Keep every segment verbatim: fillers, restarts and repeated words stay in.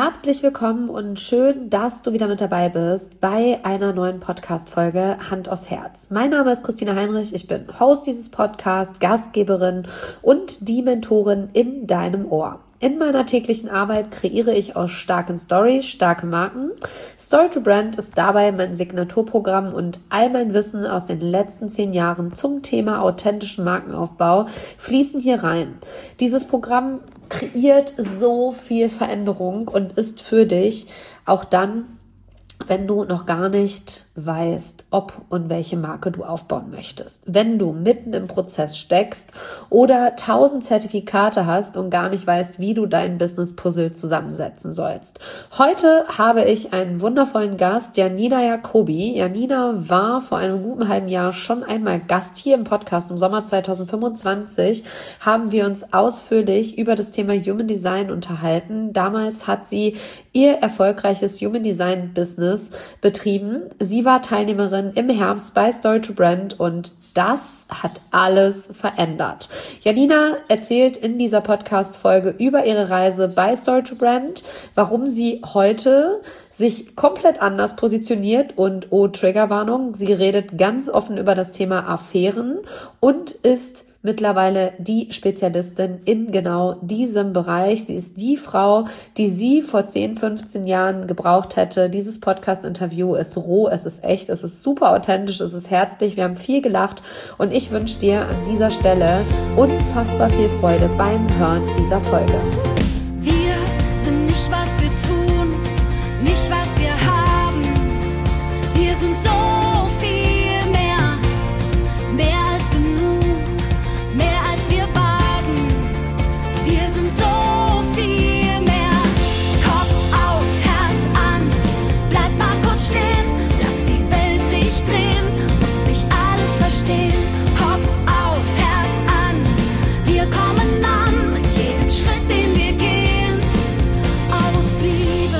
Herzlich willkommen und schön, dass du wieder mit dabei bist bei einer neuen Podcast-Folge Hand aufs Herz. Mein Name ist Christina Heinrich, ich bin Host dieses Podcasts, Gastgeberin und die Mentorin in deinem Ohr. In meiner täglichen Arbeit kreiere ich aus starken Stories starke Marken. Story to Brand ist dabei mein Signaturprogramm und all mein Wissen aus den letzten zehn Jahren zum Thema authentischen Markenaufbau fließen hier rein. Dieses Programm kreiert so viel Veränderung und ist für dich auch dann, wenn du noch gar nicht weißt, ob und welche Marke du aufbauen möchtest. Wenn du mitten im Prozess steckst oder tausend Zertifikate hast und gar nicht weißt, wie du dein Business-Puzzle zusammensetzen sollst. Heute habe ich einen wundervollen Gast, Janina Jacobi. Janina war vor einem guten halben Jahr schon einmal Gast hier im Podcast. Im Sommer zwanzig fünfundzwanzig haben wir uns ausführlich über das Thema Human Design unterhalten. Damals hat sie ihr erfolgreiches Human Design Business betrieben. Sie war Teilnehmerin im Herbst bei Story to Brand und das hat alles verändert. Janina erzählt in dieser Podcast-Folge über ihre Reise bei Story to Brand, warum sie heute sich komplett anders positioniert und, oh, Triggerwarnung, sie redet ganz offen über das Thema Affären und ist mittlerweile die Spezialistin in genau diesem Bereich. Sie ist die Frau, die sie vor zehn, fünfzehn Jahren gebraucht hätte. Dieses Podcast-Interview ist roh, es ist echt, es ist super authentisch, es ist herzlich. Wir haben viel gelacht und ich wünsche dir an dieser Stelle unfassbar viel Freude beim Hören dieser Folge. Wir sind nicht, was wir tun, nicht, was wir haben. Wir sind so viel mehr, mehr als genug, mehr als wir wagen. Wir sind so viel mehr. Kopf aus, Herz an, bleib mal kurz stehen, lass die Welt sich drehen, musst nicht alles verstehen. Kopf aus, Herz an, wir kommen an mit jedem Schritt, den wir gehen, aus Liebe.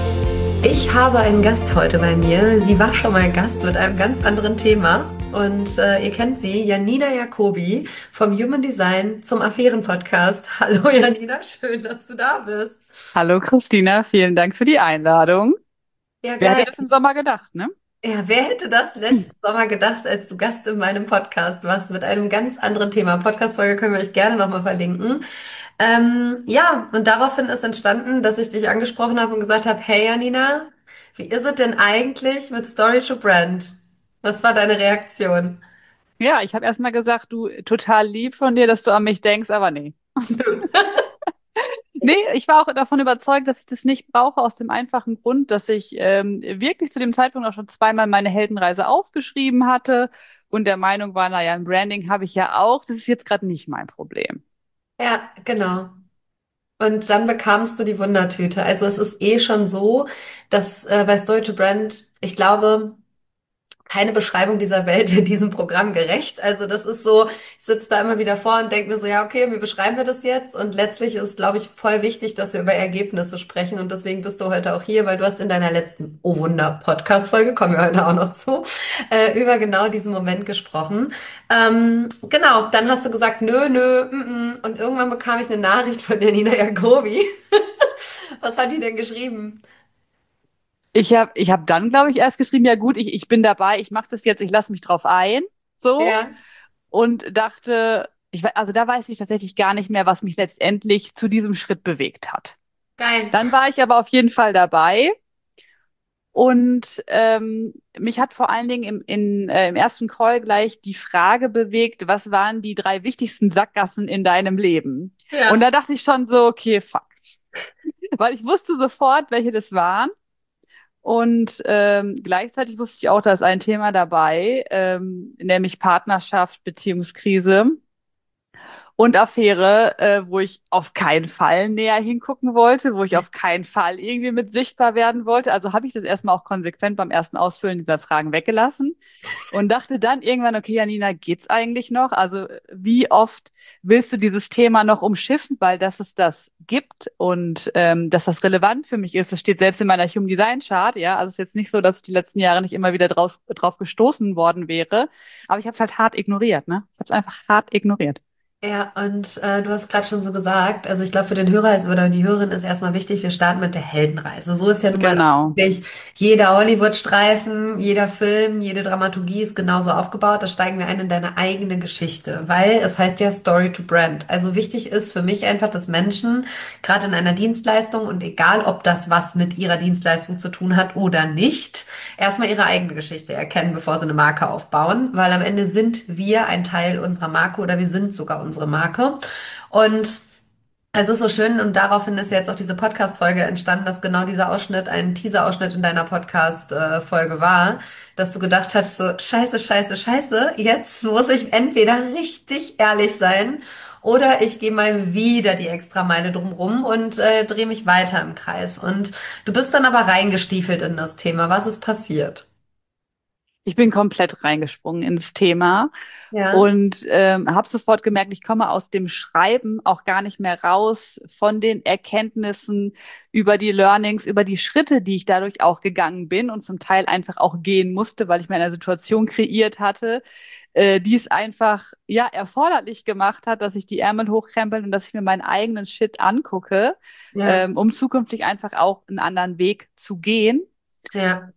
Ich habe einen Gast heute bei mir. Sie war schon mal Gast mit einem ganz anderen Thema. Und äh, ihr kennt sie, Janina Jacobi vom Human Design zum Affären-Podcast. Hallo Janina, schön, dass du da bist. Hallo Christina, vielen Dank für die Einladung. Ja, Wer geil. hätte das im Sommer gedacht, ne? Ja, wer hätte das letzten Sommer gedacht, als du Gast in meinem Podcast warst mit einem ganz anderen Thema. Podcast-Folge können wir euch gerne nochmal verlinken. Ähm, ja, und daraufhin ist entstanden, dass ich dich angesprochen habe und gesagt habe, hey Janina, wie ist es denn eigentlich mit Story to Brand? Was war deine Reaktion? Ja, ich habe erst mal gesagt, du, total lieb von dir, dass du an mich denkst, aber nee. Nee, ich war auch davon überzeugt, dass ich das nicht brauche, aus dem einfachen Grund, dass ich ähm, wirklich zu dem Zeitpunkt auch schon zweimal meine Heldenreise aufgeschrieben hatte und der Meinung war, naja, im Branding habe ich ja auch, das ist jetzt gerade nicht mein Problem. Ja, genau. Und dann bekamst du die Wundertüte. Also es ist eh schon so, dass äh, bei Story to Brand, ich glaube, keine Beschreibung dieser Welt wird diesem Programm gerecht. Also das ist so, ich sitze da immer wieder vor und denke mir so, ja, okay, wie beschreiben wir das jetzt? Und letztlich ist, glaube ich, voll wichtig, dass wir über Ergebnisse sprechen. Und deswegen bist du heute auch hier, weil du hast in deiner letzten, oh Wunder, Podcast-Folge, kommen wir heute auch noch zu, äh, über genau diesen Moment gesprochen. Ähm, genau, dann hast du gesagt, nö, nö, mm, mm. Und irgendwann bekam ich eine Nachricht von der Nina Jacobi. Was hat die denn geschrieben? Ich habe ich hab dann, glaube ich, erst geschrieben, ja gut, ich, ich bin dabei, ich mache das jetzt, ich lasse mich drauf ein, so. Ja, Und dachte, ich, we- also da weiß ich tatsächlich gar nicht mehr, was mich letztendlich zu diesem Schritt bewegt hat. geil. Dann war ich aber auf jeden Fall dabei und ähm, mich hat vor allen Dingen im, in, äh, im ersten Call gleich die Frage bewegt, was waren die drei wichtigsten Sackgassen in deinem Leben? Und Ja, da dachte ich schon so, okay, fuck. Weil ich wusste sofort, welche das waren. Und ähm, gleichzeitig wusste ich auch, da ist ein Thema dabei, ähm, nämlich Partnerschaft, Beziehungskrise und Affäre, äh, wo ich auf keinen Fall näher hingucken wollte, wo ich auf keinen Fall irgendwie mit sichtbar werden wollte. Also habe ich das erstmal auch konsequent beim ersten Ausfüllen dieser Fragen weggelassen und dachte dann irgendwann, okay, Janina, geht's eigentlich noch? Also wie oft willst du dieses Thema noch umschiffen, weil dass es das gibt und ähm, dass das relevant für mich ist, das steht selbst in meiner Human Design Chart, ja. Also es ist jetzt nicht so, dass ich die letzten Jahre nicht immer wieder draus, drauf gestoßen worden wäre, aber ich habe es halt hart ignoriert, ne? Ich habe es einfach hart ignoriert. Ja, und äh, du hast gerade schon so gesagt, also ich glaube, für den Hörer ist, oder die Hörerin ist erstmal wichtig, wir starten mit der Heldenreise. So ist ja nun mal Genau. wirklich jeder Hollywood-Streifen, jeder Film, jede Dramaturgie ist genauso aufgebaut. Da steigen wir ein in deine eigene Geschichte, weil es heißt ja Story to Brand. Also wichtig ist für mich einfach, dass Menschen gerade in einer Dienstleistung und egal, ob das was mit ihrer Dienstleistung zu tun hat oder nicht, erstmal ihre eigene Geschichte erkennen, bevor sie eine Marke aufbauen, weil am Ende sind wir ein Teil unserer Marke oder wir sind sogar unsere Marke. Und es ist so schön und daraufhin ist jetzt auch diese Podcast-Folge entstanden, dass genau dieser Ausschnitt ein Teaser-Ausschnitt in deiner Podcast-Folge war, dass du gedacht hast, so scheiße, scheiße, scheiße, jetzt muss ich entweder richtig ehrlich sein oder ich gehe mal wieder die Extrameile drumrum und äh, drehe mich weiter im Kreis. Und du bist dann aber reingestiefelt in das Thema. Was ist passiert? Ich bin komplett reingesprungen ins Thema Ja, und ähm, habe sofort gemerkt, ich komme aus dem Schreiben auch gar nicht mehr raus von den Erkenntnissen über die Learnings, über die Schritte, die ich dadurch auch gegangen bin und zum Teil einfach auch gehen musste, weil ich mir eine Situation kreiert hatte, äh, die es einfach ja erforderlich gemacht hat, dass ich die Ärmel hochkrempel und dass ich mir meinen eigenen Shit angucke, ja, ähm, um zukünftig einfach auch einen anderen Weg zu gehen. ja,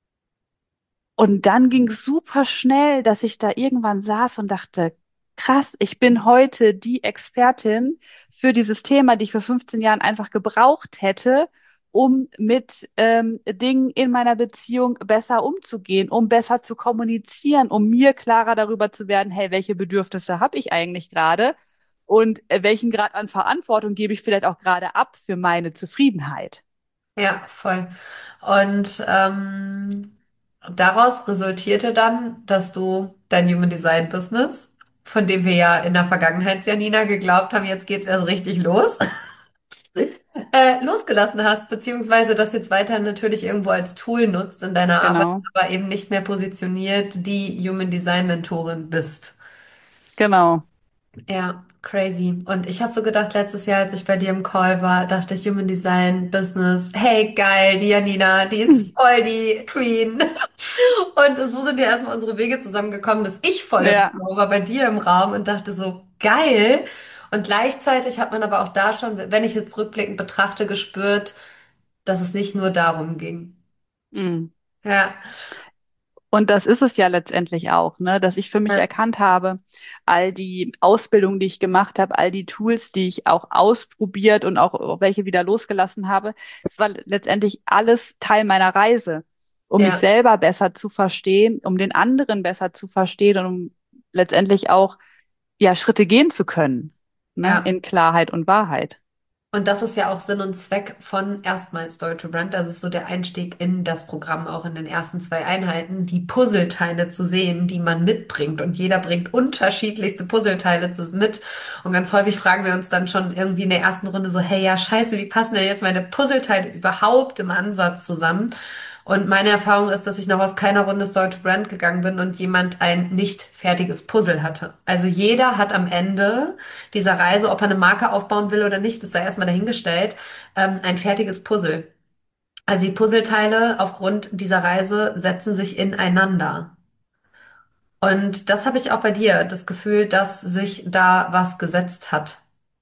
Und dann ging es super schnell, dass ich da irgendwann saß und dachte, krass, ich bin heute die Expertin für dieses Thema, die ich vor fünfzehn Jahren einfach gebraucht hätte, um mit ähm, Dingen in meiner Beziehung besser umzugehen, um besser zu kommunizieren, um mir klarer darüber zu werden, hey, welche Bedürfnisse habe ich eigentlich gerade und äh, welchen Grad an Verantwortung gebe ich vielleicht auch gerade ab für meine Zufriedenheit. ja, voll. Und ähm, daraus resultierte dann, dass du dein Human Design Business, von dem wir ja in der Vergangenheit, Janina, geglaubt haben, jetzt geht's erst richtig los, äh, losgelassen hast, beziehungsweise das jetzt weiter natürlich irgendwo als Tool nutzt in deiner Arbeit, Genau, aber eben nicht mehr positioniert, die Human Design Mentorin bist. genau. Ja, crazy. Und ich habe so gedacht, letztes Jahr, als ich bei dir im Call war, dachte ich, Human Design, Business, hey, geil, die Janina, die ist voll die Queen. Und so sind ja erstmal unsere Wege zusammengekommen, dass ich voll im Ja. Flow war bei dir im Raum und dachte so, geil. Und gleichzeitig hat man aber auch da schon, wenn ich jetzt rückblickend betrachte, gespürt, dass es nicht nur darum ging. Mm. Ja, Und das ist es ja letztendlich auch, ne, dass ich für mich ja, erkannt habe, all die Ausbildung, die ich gemacht habe, all die Tools, die ich auch ausprobiert und auch welche wieder losgelassen habe, es war letztendlich alles Teil meiner Reise, um mich ja, selber besser zu verstehen, um den anderen besser zu verstehen und um letztendlich auch ja Schritte gehen zu können, ne, ja. in Klarheit und Wahrheit. Und das ist ja auch Sinn und Zweck von erstmal Story to Brand. Das ist so der Einstieg in das Programm, auch in den ersten zwei Einheiten, die Puzzleteile zu sehen, die man mitbringt. Und jeder bringt unterschiedlichste Puzzleteile zu, mit. Und ganz häufig fragen wir uns dann schon irgendwie in der ersten Runde so, hey, ja, scheiße, wie passen denn jetzt meine Puzzleteile überhaupt im Ansatz zusammen? Und meine Erfahrung ist, dass ich noch aus keiner Runde Story to Brand gegangen bin und jemand ein nicht fertiges Puzzle hatte. Also jeder hat am Ende dieser Reise, ob er eine Marke aufbauen will oder nicht, das sei erstmal dahingestellt, ähm, ein fertiges Puzzle. Also die Puzzleteile aufgrund dieser Reise setzen sich ineinander. Und das habe ich auch bei dir, das Gefühl, dass sich da was gesetzt hat.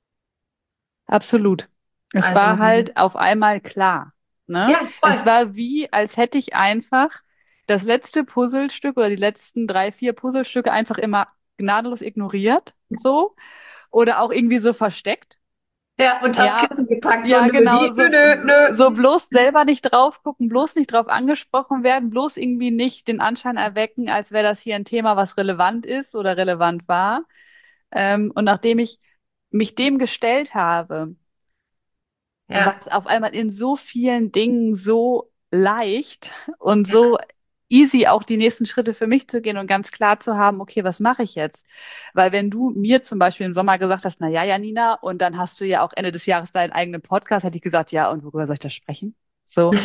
Absolut. Es Also, war halt auf einmal klar, ne? ja, Es voll. war wie, als hätte ich einfach das letzte Puzzlestück oder die letzten drei, vier Puzzlestücke einfach immer gnadenlos ignoriert, so, oder auch irgendwie so versteckt. Ja, und das Ja, Kissen gepackt, so ja, nö, genau, wie, nö, so, nö, nö. so bloß selber nicht drauf gucken, bloß nicht drauf angesprochen werden, bloß irgendwie nicht den Anschein erwecken, als wäre das hier ein Thema, was relevant ist oder relevant war. Ähm, und nachdem ich mich dem gestellt habe, war Ja, es auf einmal in so vielen Dingen so leicht und ja, so easy auch die nächsten Schritte für mich zu gehen und ganz klar zu haben, okay, was mache ich jetzt? Weil wenn du mir zum Beispiel im Sommer gesagt hast, na ja, Janina, und dann hast du ja auch Ende des Jahres deinen eigenen Podcast, hätte ich gesagt, ja, und worüber soll ich da sprechen? So,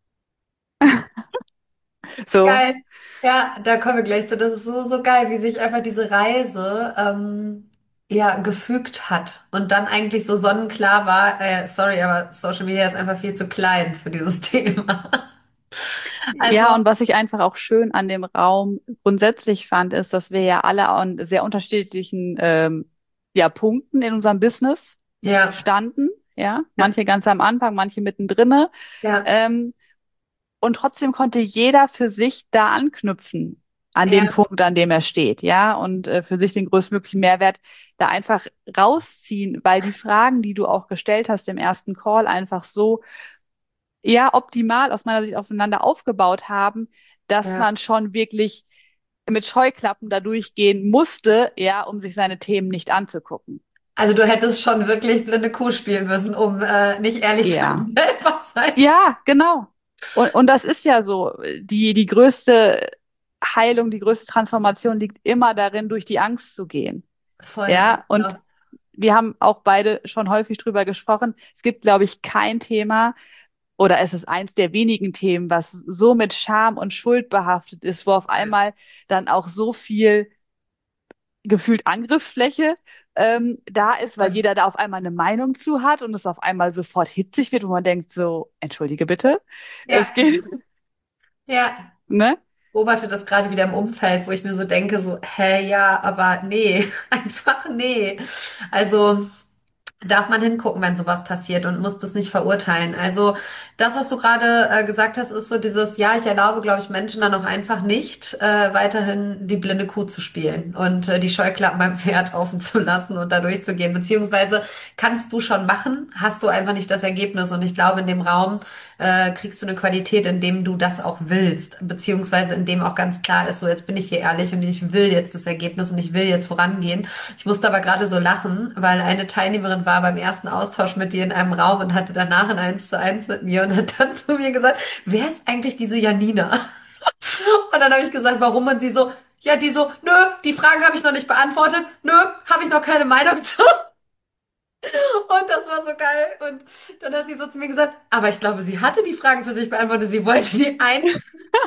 so, geil. Ja, da kommen wir gleich zu. Das ist so, so geil, wie sich einfach diese Reise ähm, ja gefügt hat und dann eigentlich so sonnenklar war, äh, sorry, aber Social Media ist einfach viel zu klein für dieses Thema. ja, Also, und was ich einfach auch schön an dem Raum grundsätzlich fand, ist, dass wir ja alle an sehr unterschiedlichen ähm, ja, Punkten in unserem Business Ja, standen. Ja, ja, manche ganz am Anfang, manche mittendrin. ja, Ähm, und trotzdem konnte jeder für sich da anknüpfen an den ja, Punkt, an dem er steht, ja, und äh, für sich den größtmöglichen Mehrwert da einfach rausziehen, weil die Fragen, die du auch gestellt hast im ersten Call, einfach so, ja, optimal aus meiner Sicht aufeinander aufgebaut haben, dass ja. man schon wirklich mit Scheuklappen da durchgehen musste, ja, um sich seine Themen nicht anzugucken. Also du hättest schon wirklich blinde Kuh spielen müssen, um äh, nicht ehrlich zu Ja. dir selber sein. Ja, genau. Und, und das ist ja so. Die, die größte Heilung, die größte Transformation liegt immer darin, durch die Angst zu gehen. Voll. Ja, und Ja, wir haben auch beide schon häufig drüber gesprochen. Es gibt, glaube ich, kein Thema oder es ist eins der wenigen Themen, was so mit Scham und Schuld behaftet ist, wo auf einmal dann auch so viel gefühlt Angriffsfläche ähm, da ist, weil voll. jeder da auf einmal eine Meinung zu hat und es auf einmal sofort hitzig wird, wo man denkt so, entschuldige bitte, Ja, es geht, ja. ne? Beobachte das gerade wieder im Umfeld, wo ich mir so denke, so, hä, ja, aber nee, einfach nee. Also darf man hingucken, wenn sowas passiert und muss das nicht verurteilen. Also das, was du gerade äh, gesagt hast, ist so dieses, ja, ich erlaube, glaube ich, Menschen dann auch einfach nicht, äh, weiterhin die blinde Kuh zu spielen und äh, die Scheuklappen beim Pferd offen zu lassen und da durchzugehen. Beziehungsweise kannst du schon machen, hast du einfach nicht das Ergebnis. Und ich glaube, in dem Raum äh, kriegst du eine Qualität, in dem du das auch willst, beziehungsweise in dem auch ganz klar ist, so jetzt bin ich hier ehrlich und ich will jetzt das Ergebnis und ich will jetzt vorangehen. Ich musste aber gerade so lachen, weil eine Teilnehmerin war beim ersten Austausch mit dir in einem Raum und hatte danach ein Eins zu eins mit mir und hat dann zu mir gesagt, wer ist eigentlich diese Janina? Und dann habe ich gesagt, warum? Und sie so, ja, die so, nö, die Fragen habe ich noch nicht beantwortet, nö, habe ich noch keine Meinung zu. Und das war so geil. Und dann hat sie so zu mir gesagt, aber ich glaube, sie hatte die Fragen für sich beantwortet, sie wollte die einfach.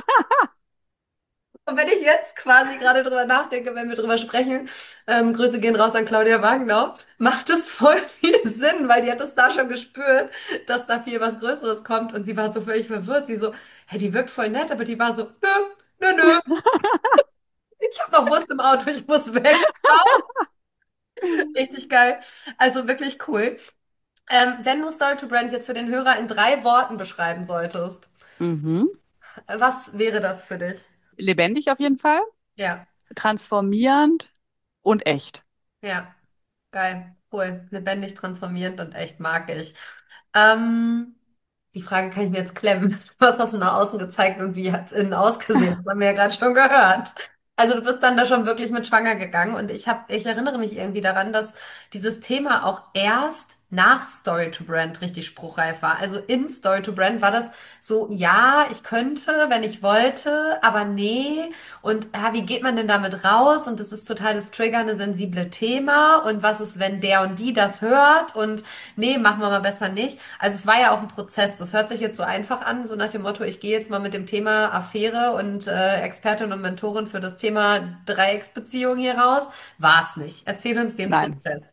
Und wenn ich jetzt quasi gerade drüber nachdenke, wenn wir drüber sprechen, ähm, Grüße gehen raus an Claudia Wagner, macht es voll viel Sinn, weil die hat es da schon gespürt, dass da viel was Größeres kommt. Und sie war so völlig verwirrt. Sie so, hä, die wirkt voll nett, aber die war so, nö, nö, nö, ich habe noch Wurst im Auto, ich muss weg. Richtig geil. Also wirklich cool. Ähm, wenn du Story to Brand jetzt für den Hörer in drei Worten beschreiben solltest, Mhm. was wäre das für dich? Lebendig auf jeden Fall, Ja, transformierend und echt. ja, geil, cool, lebendig, transformierend und echt mag ich. Ähm, die Frage kann ich mir jetzt klemmen. Was hast du nach außen gezeigt und wie hat es innen ausgesehen? Das haben wir ja gerade schon gehört. Also du bist dann da schon wirklich mit schwanger gegangen und ich habe, ich erinnere mich irgendwie daran, dass dieses Thema auch erst nach Story to Brand richtig spruchreif war. Also in Story to Brand war das so, ja, ich könnte, wenn ich wollte, aber nee. Und ja, wie geht man denn damit raus? Und das ist total das triggernde, sensible Thema. Und was ist, wenn der und die das hört? Und nee, machen wir mal besser nicht. Also es war ja auch ein Prozess. Das hört sich jetzt so einfach an, so nach dem Motto, ich gehe jetzt mal mit dem Thema Affäre und äh, Expertin und Mentorin für das Thema Dreiecksbeziehung hier raus. War es nicht. Erzähl uns den Nein. Prozess.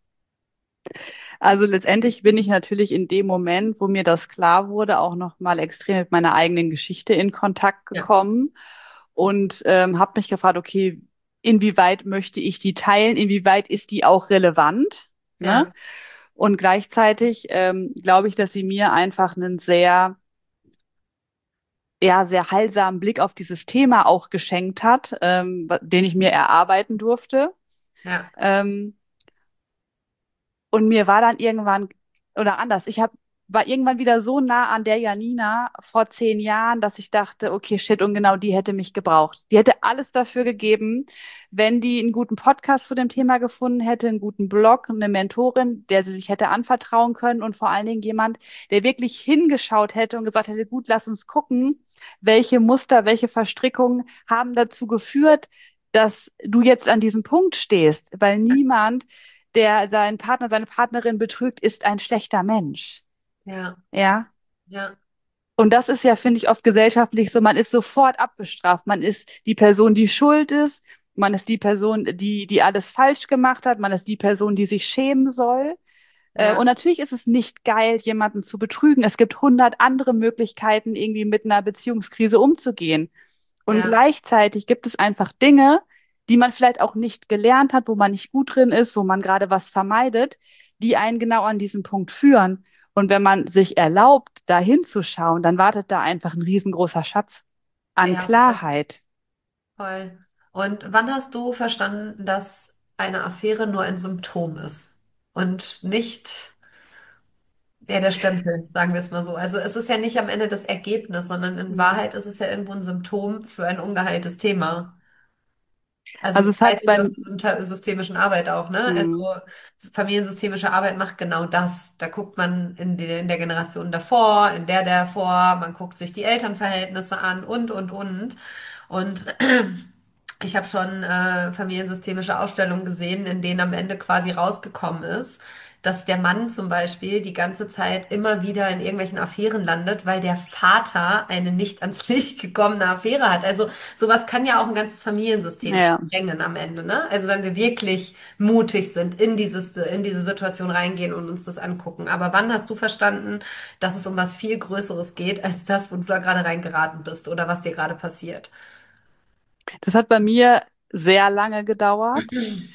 Also letztendlich bin ich natürlich in dem Moment, wo mir das klar wurde, auch noch mal extrem mit meiner eigenen Geschichte in Kontakt Ja, gekommen und ähm, habe mich gefragt, okay, inwieweit möchte ich die teilen, inwieweit ist die auch relevant, ne? ja, Und gleichzeitig ähm, glaube ich, dass sie mir einfach einen sehr, ja, sehr heilsamen Blick auf dieses Thema auch geschenkt hat, ähm, wa- den ich mir erarbeiten durfte. ja, Ähm, Und mir war dann irgendwann, oder anders, ich hab, war irgendwann wieder so nah an der Janina vor zehn Jahren, dass ich dachte, okay, shit, und genau die hätte mich gebraucht. Die hätte alles dafür gegeben, wenn die einen guten Podcast zu dem Thema gefunden hätte, einen guten Blog, eine Mentorin, der sie sich hätte anvertrauen können und vor allen Dingen jemand, der wirklich hingeschaut hätte und gesagt hätte, gut, lass uns gucken, welche Muster, welche Verstrickungen haben dazu geführt, dass du jetzt an diesem Punkt stehst, weil niemand, der seinen Partner, seine Partnerin betrügt, ist ein schlechter Mensch. ja, Ja. ja, Und das ist ja, finde ich, oft gesellschaftlich so, man ist sofort abgestraft. Man ist die Person, die schuld ist. Man ist die Person, die, die alles falsch gemacht hat. Man ist die Person, die sich schämen soll. Äh, Und ja, natürlich ist es nicht geil, jemanden zu betrügen. Es gibt hundert andere Möglichkeiten, irgendwie mit einer Beziehungskrise umzugehen. Und ja, gleichzeitig gibt es einfach Dinge, die man vielleicht auch nicht gelernt hat, wo man nicht gut drin ist, wo man gerade was vermeidet, die einen genau an diesen Punkt führen. Und wenn man sich erlaubt, da hinzuschauen, dann wartet da einfach ein riesengroßer Schatz an Ja, voll. Klarheit. Voll. Und wann hast du verstanden, dass eine Affäre nur ein Symptom ist und nicht ja, der Stempel, sagen wir es mal so. Also es ist ja nicht am Ende das Ergebnis, sondern in Mhm. Wahrheit ist es ja irgendwo ein Symptom für ein ungeheiltes Thema. Also Also du es weißt hat ja, du hast beim, eine systemischen Arbeit auch, ne? Also mhm. familiensystemische Arbeit macht genau das. Da guckt man in, die, in der Generation davor, in der davor, man guckt sich die Elternverhältnisse an und, und, und. Und ich habe schon äh, familiensystemische Ausstellungen gesehen, in denen am Ende quasi rausgekommen ist, dass der Mann zum Beispiel die ganze Zeit immer wieder in irgendwelchen Affären landet, weil der Vater eine nicht ans Licht gekommene Affäre hat. Also sowas kann ja auch ein ganzes Familiensystem Ja. sprengen am Ende, ne? Also wenn wir wirklich mutig sind, in dieses, in diese Situation reingehen und uns das angucken. Aber wann hast du verstanden, dass es um was viel Größeres geht, als das, wo du da gerade reingeraten bist oder was dir gerade passiert? Das hat bei mir sehr lange gedauert,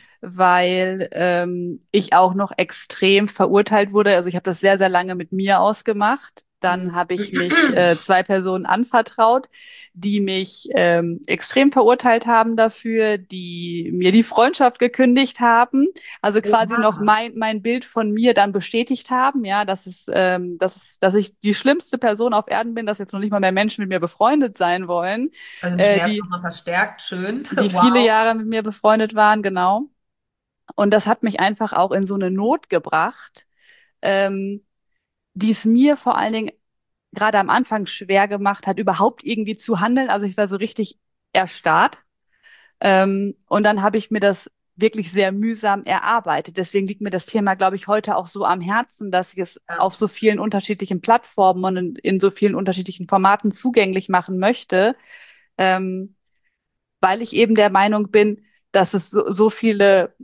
weil ähm, ich auch noch extrem verurteilt wurde. Also ich habe das sehr, sehr lange mit mir ausgemacht. Dann habe ich mich äh, zwei Personen anvertraut, die mich ähm, extrem verurteilt haben dafür, die mir die Freundschaft gekündigt haben, also quasi noch Oha. mein, mein Bild von mir dann bestätigt haben, ja, dass es, ähm, dass es, dass ich die schlimmste Person auf Erden bin, dass jetzt noch nicht mal mehr Menschen mit mir befreundet sein wollen, Also den äh, Schmerz die nochmal verstärkt, schön. die viele Wow. Jahre mit mir befreundet waren, genau. Und das hat mich einfach auch in so eine Not gebracht, ähm, die es mir vor allen Dingen gerade am Anfang schwer gemacht hat, überhaupt irgendwie zu handeln. Also ich war so richtig erstarrt. Ähm, und dann habe ich mir das wirklich sehr mühsam erarbeitet. Deswegen liegt mir das Thema, glaube ich, heute auch so am Herzen, dass ich es Ja. auf so vielen unterschiedlichen Plattformen und in, in so vielen unterschiedlichen Formaten zugänglich machen möchte. Ähm, weil ich eben der Meinung bin, dass es so, so viele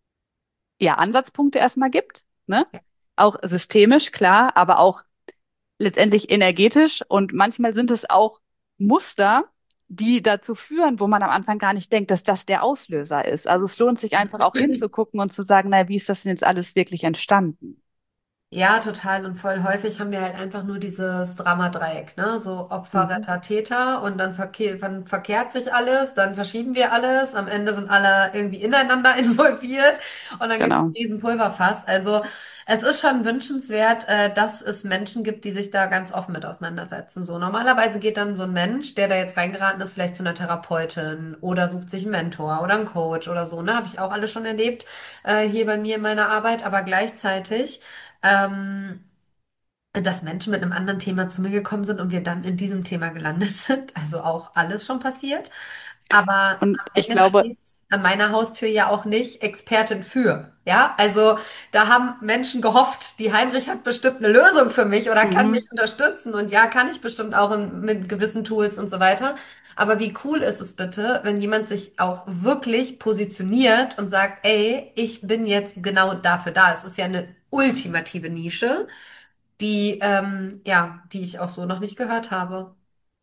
ja, Ansatzpunkte erstmal gibt, ne? Auch systemisch, klar, aber auch letztendlich energetisch. Und manchmal sind es auch Muster, die dazu führen, wo man am Anfang gar nicht denkt, dass das der Auslöser ist. Also es lohnt sich einfach auch hinzugucken und zu sagen, na, wie ist das denn jetzt alles wirklich entstanden? Ja, total. Und voll häufig haben wir halt einfach nur dieses Dramadreieck, ne? So Opfer, Mhm, Retter, Täter und dann, verkehr, dann verkehrt sich alles, dann verschieben wir alles, am Ende sind alle irgendwie ineinander involviert und dann gibt es einen genau. riesen Pulverfass. Also es ist schon wünschenswert, äh, dass es Menschen gibt, die sich da ganz offen mit auseinandersetzen. So normalerweise geht dann so ein Mensch, der da jetzt reingeraten ist, vielleicht zu einer Therapeutin oder sucht sich einen Mentor oder einen Coach oder so, ne? Habe ich auch alles schon erlebt, äh, hier bei mir in meiner Arbeit, aber gleichzeitig ähm, dass Menschen mit einem anderen Thema zu mir gekommen sind und wir dann in diesem Thema gelandet sind. Also auch alles schon passiert. Aber Und am ich Ende glaube, steht an meiner Haustür ja auch nicht Expertin für. Ja, also da haben Menschen gehofft, die Heinrich hat bestimmt eine Lösung für mich oder kann mich mhm. unterstützen. Und ja, kann ich bestimmt auch in, mit gewissen Tools und so weiter. Aber wie cool ist es bitte, wenn jemand sich auch wirklich positioniert und sagt, ey, ich bin jetzt genau dafür da. Es ist ja eine ultimative Nische, die, ähm, ja, die ich auch so noch nicht gehört habe.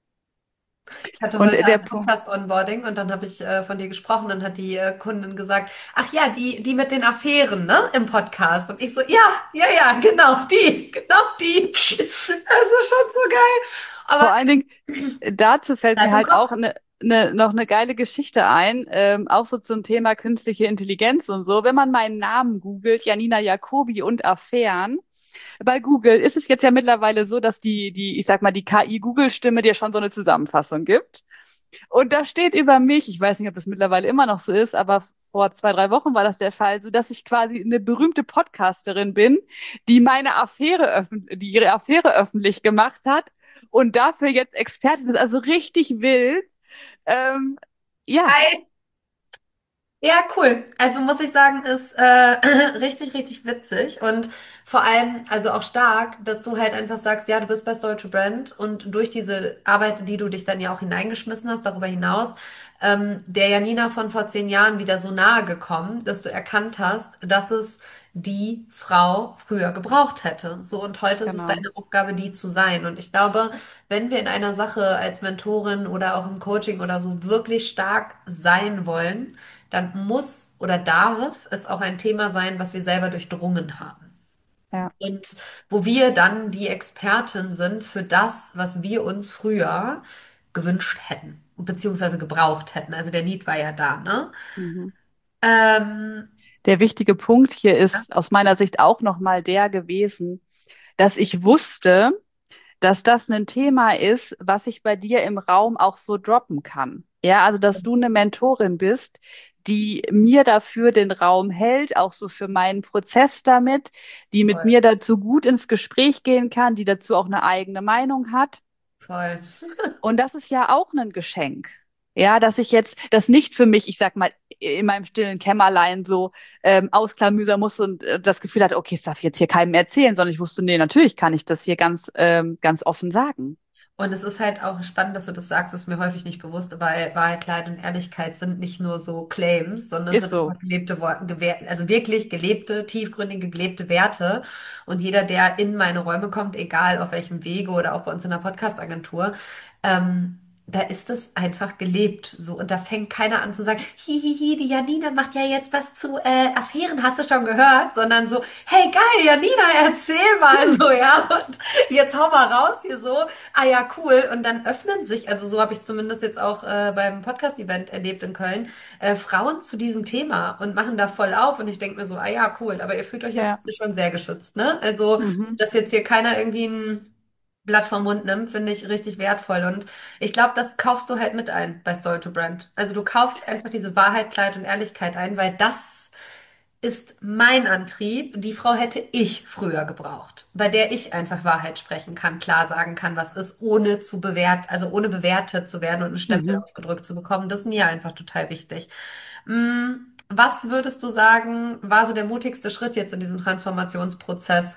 Ich hatte Und heute der ein Punkt. Podcast-Onboarding und dann habe ich äh, von dir gesprochen. Dann hat die äh, Kundin gesagt, ach ja, die, die mit den Affären, ne, im Podcast. Und ich so, ja, ja, ja, genau die, genau die. Das ist schon so geil. Aber Vor allen Dingen, dazu fällt bleib mir im halt auch Kopf. eine, eine, noch eine geile Geschichte ein, ähm, auch so zum Thema künstliche Intelligenz und so. Wenn man meinen Namen googelt, Janina Jacobi und Affären, bei Google ist es jetzt ja mittlerweile so, dass die, die, ich sag mal, die K I-Google-Stimme dir schon so eine Zusammenfassung gibt. Und da steht über mich, ich weiß nicht, ob das mittlerweile immer noch so ist, aber vor zwei, drei Wochen war das der Fall, so dass ich quasi eine berühmte Podcasterin bin, die meine Affäre öffn die ihre Affäre öffentlich gemacht hat und dafür jetzt Expertin ist. Also richtig wild. Ähm, ja, Geil. Ja, cool. Also muss ich sagen, ist äh, richtig, richtig witzig und vor allem also auch stark, dass du halt einfach sagst, ja, du bist bei Story to Brand und durch diese Arbeit, die du dich dann ja auch hineingeschmissen hast, darüber hinaus, ähm, der Janina von vor zehn Jahren wieder so nahe gekommen, dass du erkannt hast, dass es die Frau früher gebraucht hätte. So, und heute ist es Genau. deine Aufgabe, die zu sein. Und ich glaube, wenn wir in einer Sache als Mentorin oder auch im Coaching oder so wirklich stark sein wollen, dann muss oder darf es auch ein Thema sein, was wir selber durchdrungen haben. Ja. Und wo wir dann die Expertin sind für das, was wir uns früher gewünscht hätten, beziehungsweise gebraucht hätten. Also der Need war ja da, ne? Mhm. Ähm, Der wichtige Punkt hier ja, ist aus meiner Sicht auch nochmal der gewesen, dass ich wusste, dass das ein Thema ist, was ich bei dir im Raum auch so droppen kann. Ja, also dass du eine Mentorin bist, die mir dafür den Raum hält, auch so für meinen Prozess damit, die mit voll, mir dazu gut ins Gespräch gehen kann, die dazu auch eine eigene Meinung hat. voll. Und das ist ja auch ein Geschenk. Ja, dass ich jetzt das nicht für mich, ich sag mal, in meinem stillen Kämmerlein so ähm, ausklamüsern muss und äh, das Gefühl hatte, okay, das darf ich jetzt hier keinem erzählen, sondern ich wusste, nee, natürlich kann ich das hier ganz, ähm, ganz offen sagen. Und es ist halt auch spannend, dass du das sagst, ist mir häufig nicht bewusst, weil Wahrheit, Klarheit und Ehrlichkeit sind nicht nur so Claims, sondern Ist sind so. einfach gelebte Worte, gewer- also wirklich gelebte, tiefgründige, gelebte Werte. Und jeder, der in meine Räume kommt, egal auf welchem Wege oder auch bei uns in der Podcast-Agentur, ähm, da ist es einfach gelebt. So, und da fängt keiner an zu sagen, hihihi, die Janina macht ja jetzt was zu äh, Affären, hast du schon gehört? Sondern so, hey geil, Janina, erzähl mal so, ja. Und jetzt hau mal raus hier so. Ah ja, cool. Und dann öffnen sich, also so habe ich es zumindest jetzt auch äh, beim Podcast-Event erlebt in Köln, äh, Frauen zu diesem Thema und machen da voll auf. Und ich denke mir so, ah ja, cool, aber ihr fühlt euch jetzt Ja. alle schon sehr geschützt, ne? Also, Mhm. dass jetzt hier keiner irgendwie ein Blatt vom Mund nimmt, finde ich richtig wertvoll. Und ich glaube, das kaufst du halt mit ein bei Story to Brand. Also du kaufst einfach diese Wahrheit, Klarheit und Ehrlichkeit ein, weil das ist mein Antrieb. Die Frau hätte ich früher gebraucht, bei der ich einfach Wahrheit sprechen kann, klar sagen kann, was ist, ohne zu bewert, also ohne bewertet zu werden und einen Stempel Mhm. aufgedrückt zu bekommen. Das ist mir einfach total wichtig. Mm, Was würdest du sagen, war so der mutigste Schritt jetzt in diesem Transformationsprozess?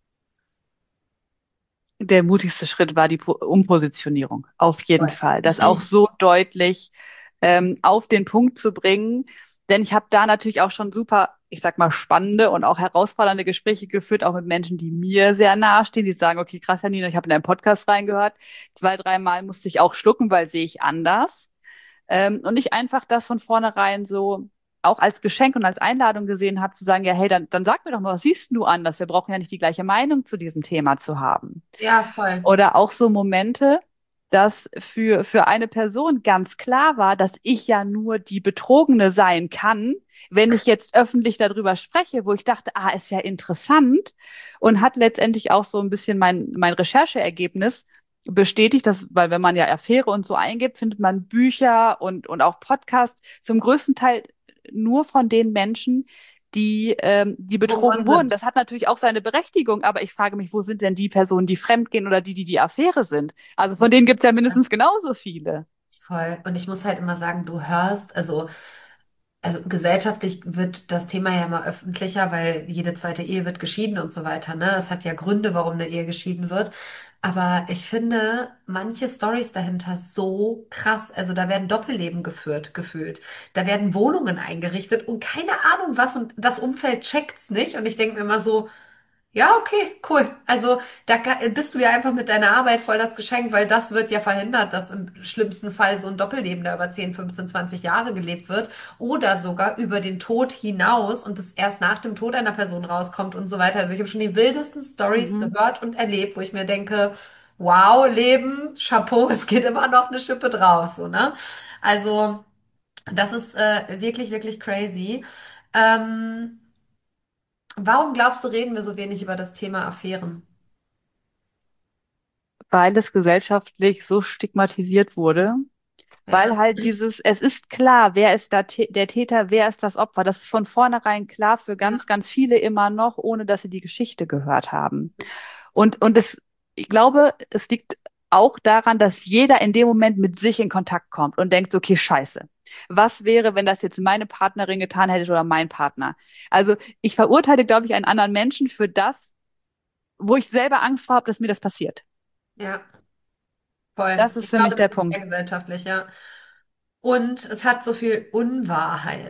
Der mutigste Schritt war die Po- Umpositionierung, auf jeden Voll. Fall. Das auch so deutlich ähm, auf den Punkt zu bringen. Denn ich habe da natürlich auch schon super, ich sag mal, spannende und auch herausfordernde Gespräche geführt, auch mit Menschen, die mir sehr nahestehen, die sagen, okay, krass, Janina, ich habe in deinen Podcast reingehört. Zwei, dreimal musste ich auch schlucken, weil sehe ich anders. Ähm, und ich einfach das von vornherein so auch als Geschenk und als Einladung gesehen habe, zu sagen, ja, hey, dann, dann sag mir doch mal, was siehst du anders? Wir brauchen ja nicht die gleiche Meinung zu diesem Thema zu haben. Ja, voll. Oder auch so Momente, dass für, für eine Person ganz klar war, dass ich ja nur die Betrogene sein kann, wenn ich jetzt öffentlich darüber spreche, wo ich dachte, ah, ist ja interessant und hat letztendlich auch so ein bisschen mein, mein Rechercheergebnis bestätigt, dass, weil wenn man ja Affäre und so eingibt, findet man Bücher und, und auch Podcasts zum größten Teil nur von den Menschen, die, ähm, die Wo betrogen man wurden. sind. Das hat natürlich auch seine Berechtigung, aber ich frage mich, wo sind denn die Personen, die fremdgehen oder die, die die Affäre sind? Also von denen gibt es ja mindestens genauso viele. Voll. Und ich muss halt immer sagen, du hörst, also Also gesellschaftlich wird das Thema ja immer öffentlicher, weil jede zweite Ehe wird geschieden und so weiter, ne? Es hat ja Gründe, warum eine Ehe geschieden wird. Aber ich finde manche Stories dahinter so krass. Also da werden Doppelleben geführt, gefühlt. Da werden Wohnungen eingerichtet und keine Ahnung was und das Umfeld checkt's nicht. Und ich denke mir immer so, ja, okay, cool. Also da ga- bist du ja einfach mit deiner Arbeit voll das Geschenk, weil das wird ja verhindert, dass im schlimmsten Fall so ein Doppelleben da über zehn, fünfzehn, zwanzig Jahre gelebt wird oder sogar über den Tod hinaus und es erst nach dem Tod einer Person rauskommt und so weiter. Also ich habe schon die wildesten Stories Mhm. gehört und erlebt, wo ich mir denke, wow, Leben, Chapeau, es geht immer noch eine Schippe draus, so, ne? Also das ist äh, wirklich, wirklich crazy. Ähm, Warum glaubst du, reden wir so wenig über das Thema Affären? Weil es gesellschaftlich so stigmatisiert wurde, Ja, weil halt dieses, es ist klar, wer ist da tä- der Täter, wer ist das Opfer. Das ist von vornherein klar für ja, ganz, ganz viele immer noch, ohne dass sie die Geschichte gehört haben. Und, und es, ich glaube, es liegt auch daran, dass jeder in dem Moment mit sich in Kontakt kommt und denkt, so, okay, scheiße. Was wäre, wenn das jetzt meine Partnerin getan hätte oder mein Partner? Also ich verurteile, glaube ich, einen anderen Menschen für das, wo ich selber Angst vor habe, dass mir das passiert. ja, voll. Das ist Ich für mich glaube, der das ist sehr Punkt. gesellschaftlich, ja. Und es hat so viel Unwahrheit.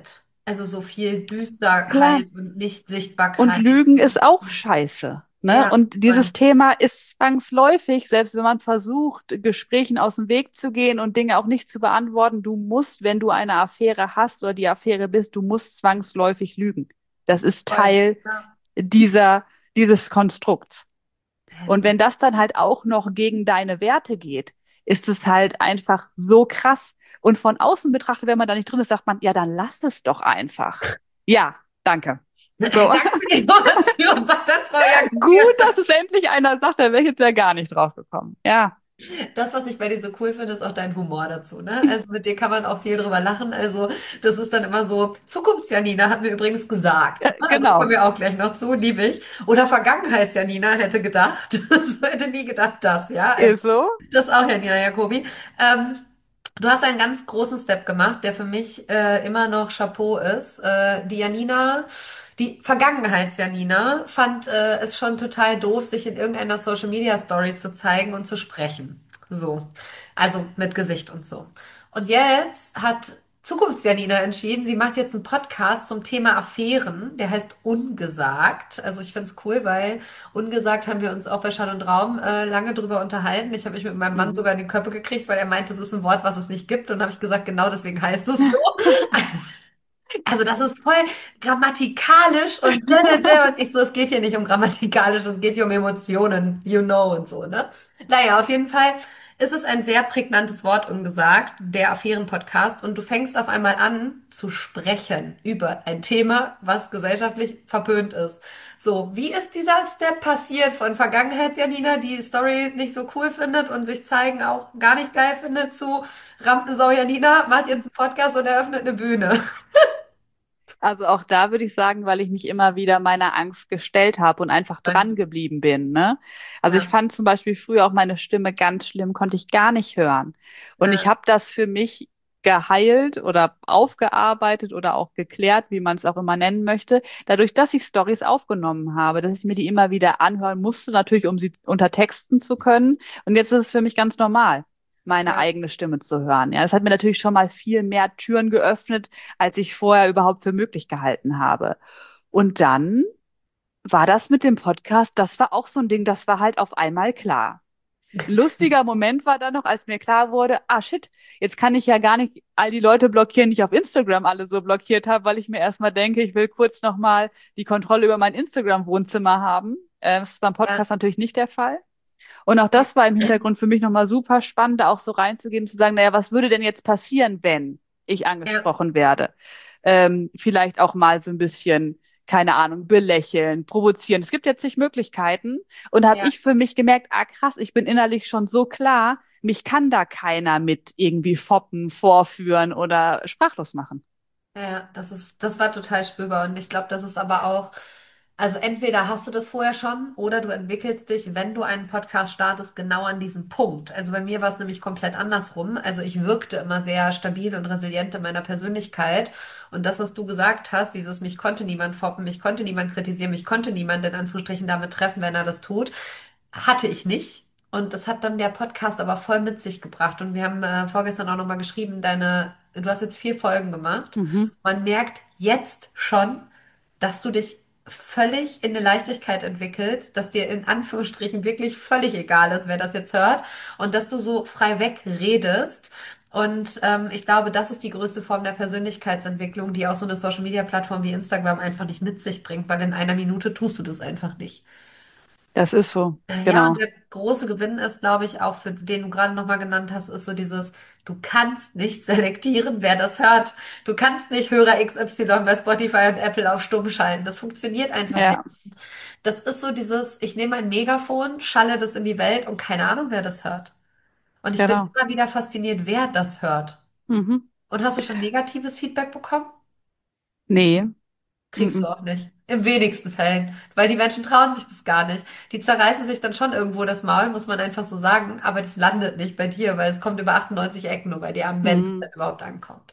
Also so viel Klar. Düsterheit und Und Nicht-Sichtbarkeit. Lügen ist auch scheiße. Ne? Ja, Und voll. dieses Thema ist zwangsläufig, selbst wenn man versucht, Gesprächen aus dem Weg zu gehen und Dinge auch nicht zu beantworten, du musst, wenn du eine Affäre hast oder die Affäre bist, du musst zwangsläufig lügen. Das ist Voll. Teil Ja. dieser, dieses Konstrukts. Es Und ist, wenn das dann halt auch noch gegen deine Werte geht, ist es halt einfach so krass. Und von außen betrachtet, wenn man da nicht drin ist, sagt man, ja, dann lass es doch einfach. Ja, danke. So. danke für die Information, sagt dann Frau Jakobi. Gut, dass es endlich einer sagt, da wäre ich jetzt ja gar nicht drauf gekommen. Ja, Das, was ich bei dir so cool finde, ist auch dein Humor dazu, ne? Also mit dir kann man auch viel drüber lachen. Also das ist dann immer so, Zukunfts-Janina hat mir übrigens gesagt. äh, Also kommen genau. wir auch gleich noch zu, liebe ich. Oder Vergangenheits-Janina hätte gedacht, so hätte nie gedacht das, ja? Also Ist so. das auch Janina Jakobi. Ähm, Du hast einen ganz großen Step gemacht, der für mich äh, immer noch Chapeau ist. Äh, die Janina, die Vergangenheits-Janina, fand äh, es schon total doof, sich in irgendeiner Social Media Story zu zeigen und zu sprechen. So. Also mit Gesicht und so. Und jetzt hat Zukunfts-Janina entschieden, sie macht jetzt einen Podcast zum Thema Affären. Der heißt Ungesagt. Also ich finde es cool, weil Ungesagt haben wir uns auch bei Schall und Raum äh, lange drüber unterhalten. Ich habe mich mit meinem Mann Mhm. sogar in die Köpfe gekriegt, weil er meinte, das ist ein Wort, was es nicht gibt. Und habe ich gesagt, genau deswegen heißt es so. Also das ist voll grammatikalisch und und ich so, es geht hier nicht um grammatikalisch, es geht hier um Emotionen, you know und so, ne? Naja, auf jeden Fall ist es ein sehr prägnantes Wort ungesagt, der Affären-Podcast, und du fängst auf einmal an zu sprechen über ein Thema, was gesellschaftlich verpönt ist. So, wie ist dieser Step passiert von Vergangenheits-Janina, die Story nicht so cool findet und sich zeigen auch gar nicht geil findet, zu Rampensau-Janina, macht jetzt einen Podcast und eröffnet eine Bühne? Also auch da würde ich sagen, weil ich mich immer wieder meiner Angst gestellt habe und einfach dran geblieben bin, ne? Also ich Ja, fand zum Beispiel früher auch meine Stimme ganz schlimm, konnte ich gar nicht hören. Und ich ja, habe das für mich geheilt oder aufgearbeitet oder auch geklärt, wie man es auch immer nennen möchte, dadurch, dass ich Stories aufgenommen habe, dass ich mir die immer wieder anhören musste, natürlich, um sie untertexten zu können. Und jetzt ist es für mich ganz normal, meine ja, eigene Stimme zu hören. Ja, das hat mir natürlich schon mal viel mehr Türen geöffnet, als ich vorher überhaupt für möglich gehalten habe. Und dann war das mit dem Podcast, das war auch so ein Ding, das war halt auf einmal klar. Lustiger Moment war dann noch, als mir klar wurde, ah shit, jetzt kann ich ja gar nicht all die Leute blockieren, die ich auf Instagram alle so blockiert habe, weil ich mir erstmal denke, ich will kurz nochmal die Kontrolle über mein Instagram-Wohnzimmer haben. Äh, Das ist beim ja, Podcast natürlich nicht der Fall. Und auch das war im Hintergrund für mich nochmal super spannend, da auch so reinzugehen, zu sagen, naja, was würde denn jetzt passieren, wenn ich ja, angesprochen werde? Ähm, vielleicht auch mal so ein bisschen, keine Ahnung, belächeln, provozieren. Es gibt jetzt zig Möglichkeiten. Und da habe ja. ich für mich gemerkt, ah krass, ich bin innerlich schon so klar, mich kann da keiner mit irgendwie foppen, vorführen oder sprachlos machen. Ja, ja, das ist, das war total spürbar, und ich glaube, das ist aber auch, also entweder hast du das vorher schon oder du entwickelst dich, wenn du einen Podcast startest, genau an diesem Punkt. Also bei mir war es nämlich komplett andersrum. Also ich wirkte immer sehr stabil und resilient in meiner Persönlichkeit, und das, was du gesagt hast, dieses mich konnte niemand foppen, mich konnte niemand kritisieren, mich konnte niemand in Anführungsstrichen damit treffen, wenn er das tut, hatte ich nicht. Und das hat dann der Podcast aber voll mit sich gebracht. Und wir haben äh, vorgestern auch nochmal geschrieben, deine, du hast jetzt vier Folgen gemacht. Mhm. Man merkt jetzt schon, dass du dich völlig in eine Leichtigkeit entwickelst, dass dir in Anführungsstrichen wirklich völlig egal ist, wer das jetzt hört, und dass du so frei weg redest. Und ähm, ich glaube, das ist die größte Form der Persönlichkeitsentwicklung, die auch so eine Social-Media-Plattform wie Instagram einfach nicht mit sich bringt, weil in einer Minute tust du das einfach nicht. Das ist so, Ja, und genau. der große Gewinn ist, glaube ich, auch für den du gerade nochmal genannt hast, ist so dieses, du kannst nicht selektieren, wer das hört. Du kannst nicht Hörer X Y bei Spotify und Apple auf Stumm schalten. Das funktioniert einfach nicht. Ja, Das ist so dieses, ich nehme ein Megafon, schalle das in die Welt und keine Ahnung, wer das hört. Und ich bin genau. immer wieder fasziniert, wer das hört. Mhm. Und hast du schon negatives Feedback bekommen? Nee. Kriegst du Mhm. auch nicht. Im wenigsten Fällen. Weil die Menschen trauen sich das gar nicht. Die zerreißen sich dann schon irgendwo das Maul, muss man einfach so sagen. Aber das landet nicht bei dir, weil es kommt über achtundneunzig Ecken nur bei dir an, wenn es Mhm. denn überhaupt ankommt.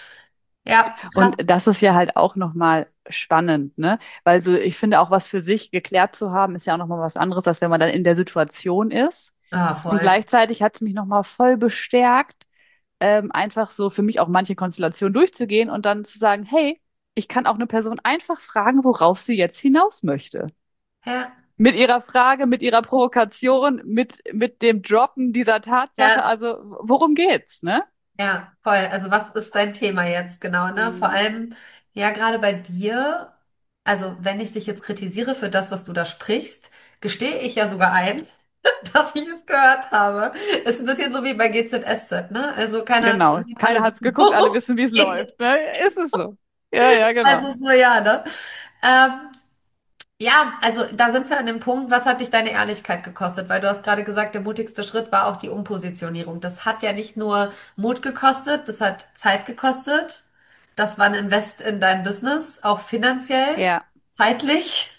Ja, krass. Und das ist ja halt auch nochmal spannend, ne? Weil so, ich finde auch, was für sich geklärt zu haben, ist ja auch nochmal was anderes, als wenn man dann in der Situation ist. Ah, Und voll. gleichzeitig hat es mich nochmal voll bestärkt, ähm, einfach so für mich auch manche Konstellationen durchzugehen und dann zu sagen, hey, ich kann auch eine Person einfach fragen, worauf sie jetzt hinaus möchte. Ja, Mit ihrer Frage, mit ihrer Provokation, mit, mit dem Droppen dieser Tatsache. ja, Also, worum geht's, ne? ja, voll. Also was ist dein Thema jetzt genau, ne? Vor Mhm. allem, ja, gerade bei dir, also wenn ich dich jetzt kritisiere für das, was du da sprichst, gestehe ich ja sogar ein, dass ich es gehört habe. Ist ein bisschen so wie bei G Z S Z, ne? Also keiner hat es Genau. gesehen, Keiner alle hat's wissen, geguckt, alle worum wissen, wie es es geht. läuft, ne? Ist es so. Ja, ja, genau. Also so, ja, ne? Ähm, Ja, also da sind wir an dem Punkt, was hat dich deine Ehrlichkeit gekostet? Weil du hast gerade gesagt, der mutigste Schritt war auch die Umpositionierung. Das hat ja nicht nur Mut gekostet, das hat Zeit gekostet. Das war ein Invest in dein Business, auch finanziell, Ja. zeitlich.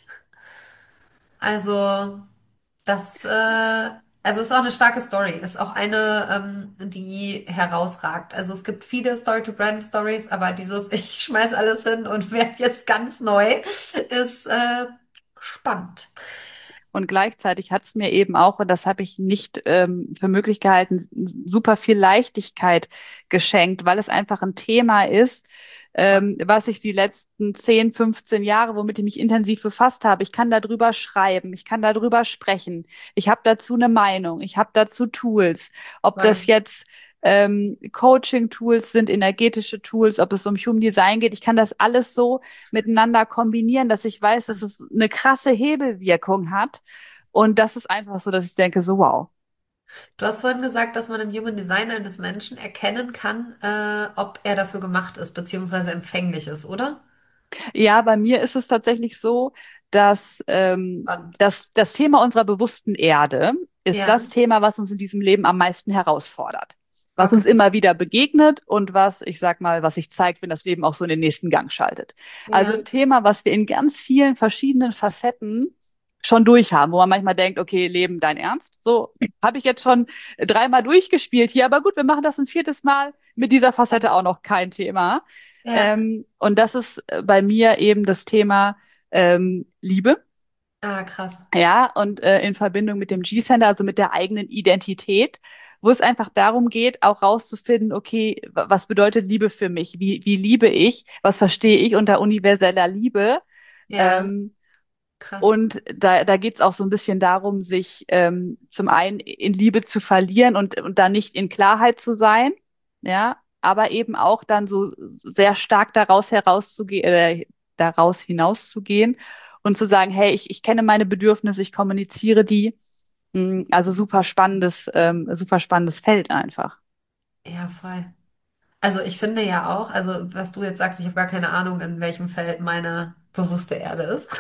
Also das, äh, also ist auch eine starke Story, ist auch eine, ähm, die herausragt. Also es gibt viele Story-to-Brand-Stories, aber dieses Ich schmeiß alles hin und werde jetzt ganz neu ist äh, spannend. Und gleichzeitig hat es mir eben auch, und das habe ich nicht ähm, für möglich gehalten, super viel Leichtigkeit geschenkt, weil es einfach ein Thema ist, Voll. ähm, was ich die letzten zehn, fünfzehn Jahre, womit ich mich intensiv befasst habe. Ich kann darüber schreiben, ich kann darüber sprechen, ich habe dazu eine Meinung, ich habe dazu Tools. Ob das Voll. jetzt ähm, Coaching-Tools sind, energetische Tools, ob es um Human Design geht, ich kann das alles so miteinander kombinieren, dass ich weiß, dass es eine krasse Hebelwirkung hat. Und das ist einfach so, dass ich denke, so wow. Du hast vorhin gesagt, dass man im Human Design eines Menschen erkennen kann, äh, ob er dafür gemacht ist, beziehungsweise empfänglich ist, oder? Ja, bei mir ist es tatsächlich so, dass ähm, Spannend. das, das Thema unserer bewussten Erde ist Ja, das Thema, was uns in diesem Leben am meisten herausfordert. Was uns okay. immer wieder begegnet und was, ich sag mal, was sich zeigt, wenn das Leben auch so in den nächsten Gang schaltet. Also Ja, ein Thema, was wir in ganz vielen verschiedenen Facetten schon durchhaben, wo man manchmal denkt, okay, Leben, dein Ernst? So, habe ich jetzt schon dreimal durchgespielt hier, aber gut, wir machen das ein viertes Mal mit dieser Facette auch noch kein Thema. ja. Ähm, und das ist äh, bei mir eben das Thema ähm, Liebe, Ah, krass. ja, und äh, in Verbindung mit dem G-Center, also mit der eigenen Identität, wo es einfach darum geht, auch rauszufinden, okay, wa- was bedeutet Liebe für mich? Wie, wie liebe ich? Was verstehe ich unter universeller Liebe? Ja, Ähm, krass. und da, da geht es auch so ein bisschen darum, sich ähm, zum einen in Liebe zu verlieren und, und da nicht in Klarheit zu sein, ja, aber eben auch dann so sehr stark daraus herauszugehen, äh, daraus hinauszugehen und zu sagen, hey, ich, ich kenne meine Bedürfnisse, ich kommuniziere die. Mm, Also super spannendes, ähm, super spannendes Feld einfach. Ja, voll. Also ich finde ja auch, also was du jetzt sagst, ich habe gar keine Ahnung, in welchem Feld meine bewusste Erde ist.